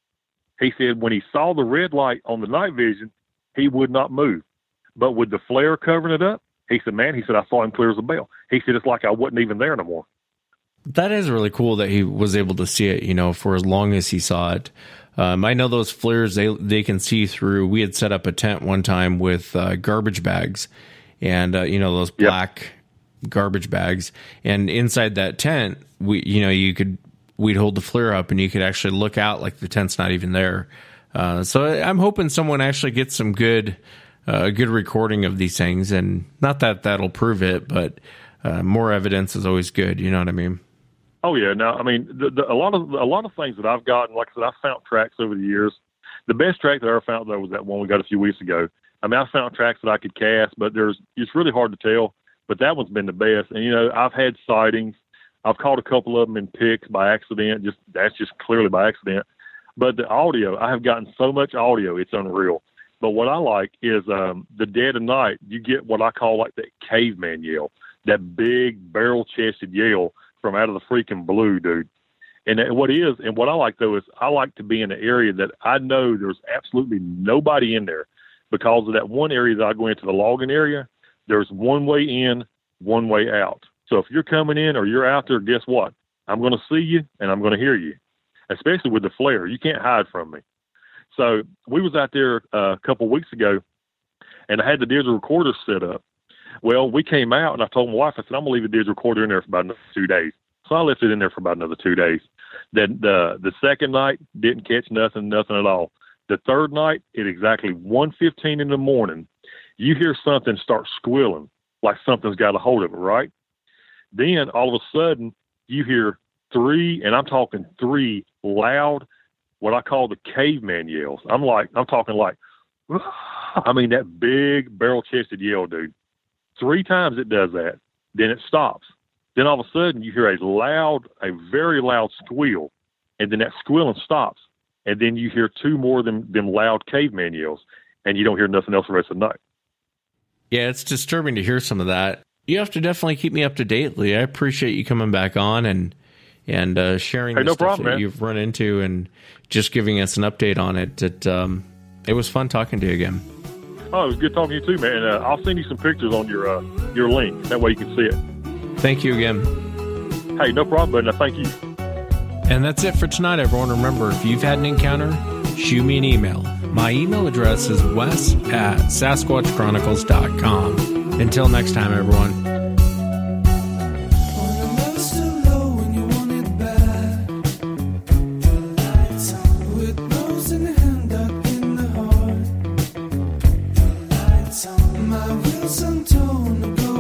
He said, when he saw the red light on the night vision, he would not move. But with the flare covering it up, he said, man, he said, I saw him clear as a bell. He said, it's like I wasn't even there no more. That is really cool that he was able to see it, you know, for as long as he saw it. Um, I know those flares, they they can see through. We had set up a tent one time with uh, garbage bags and, uh, you know, those black yep. garbage bags. And inside that tent, we, you know, you could, we'd hold the flare up and you could actually look out like the tent's not even there. Uh, so I'm hoping someone actually gets some good, uh, good recording of these things. And not that that'll prove it, but uh, more evidence is always good. You know what I mean? Oh yeah, no, I mean the, the, a lot of a lot of things that I've gotten. Like I said, I've found tracks over the years. The best track that I ever found though was that one we got a few weeks ago. I mean, I found tracks that I could cast, but there's it's really hard to tell. But that one's been the best. And you know, I've had sightings. I've caught a couple of them in pics by accident. Just that's just clearly by accident. But the audio, I have gotten so much audio, it's unreal. But what I like is um, the dead of night. You get what I call like that caveman yell, that big barrel-chested yell from out of the freaking blue, dude. And what is, and what I like though is I like to be in an area that I know there's absolutely nobody in there because of that one area that I go into, the logging area. There's one way in, one way out. So if you're coming in or you're out there, guess what? I'm going to see you and I'm going to hear you, especially with the flare. You can't hide from me. So we was out there uh, a couple of weeks ago and I had the digital recorder set up. Well, we came out, and I told my wife, I said, I'm going to leave the digital recorder in there for about another two days. So I left it in there for about another two days. Then the the second night, didn't catch nothing, nothing at all. The third night, at exactly one fifteen in the morning, you hear something start squealing, like something's got a hold of it, right? Then, all of a sudden, you hear three, and I'm talking three loud, what I call the caveman yells. I'm like, I'm talking like, I mean, that big barrel-chested yell, dude. Three times it does that, then it stops. Then all of a sudden you hear a loud, a very loud squeal, and then that squealing stops. And then you hear two more of them, them loud caveman yells, and you don't hear nothing else the rest of the night. Yeah, it's disturbing to hear some of that. You have to definitely keep me up to date, Lee. I appreciate you coming back on and and uh, sharing hey, the no stuff problem, that man. you've run into and just giving us an update on it. It, um, it was fun talking to you again. Oh, it was good talking to you too, man. Uh, I'll send you some pictures on your uh, your link. That way you can see it. Thank you again. Hey, no problem, buddy. Thank you. And that's it for tonight, everyone. Remember, if you've had an encounter, shoot me an email. My email address is wes at sasquatch chronicles dot com. Until next time, everyone. My wheels untorn.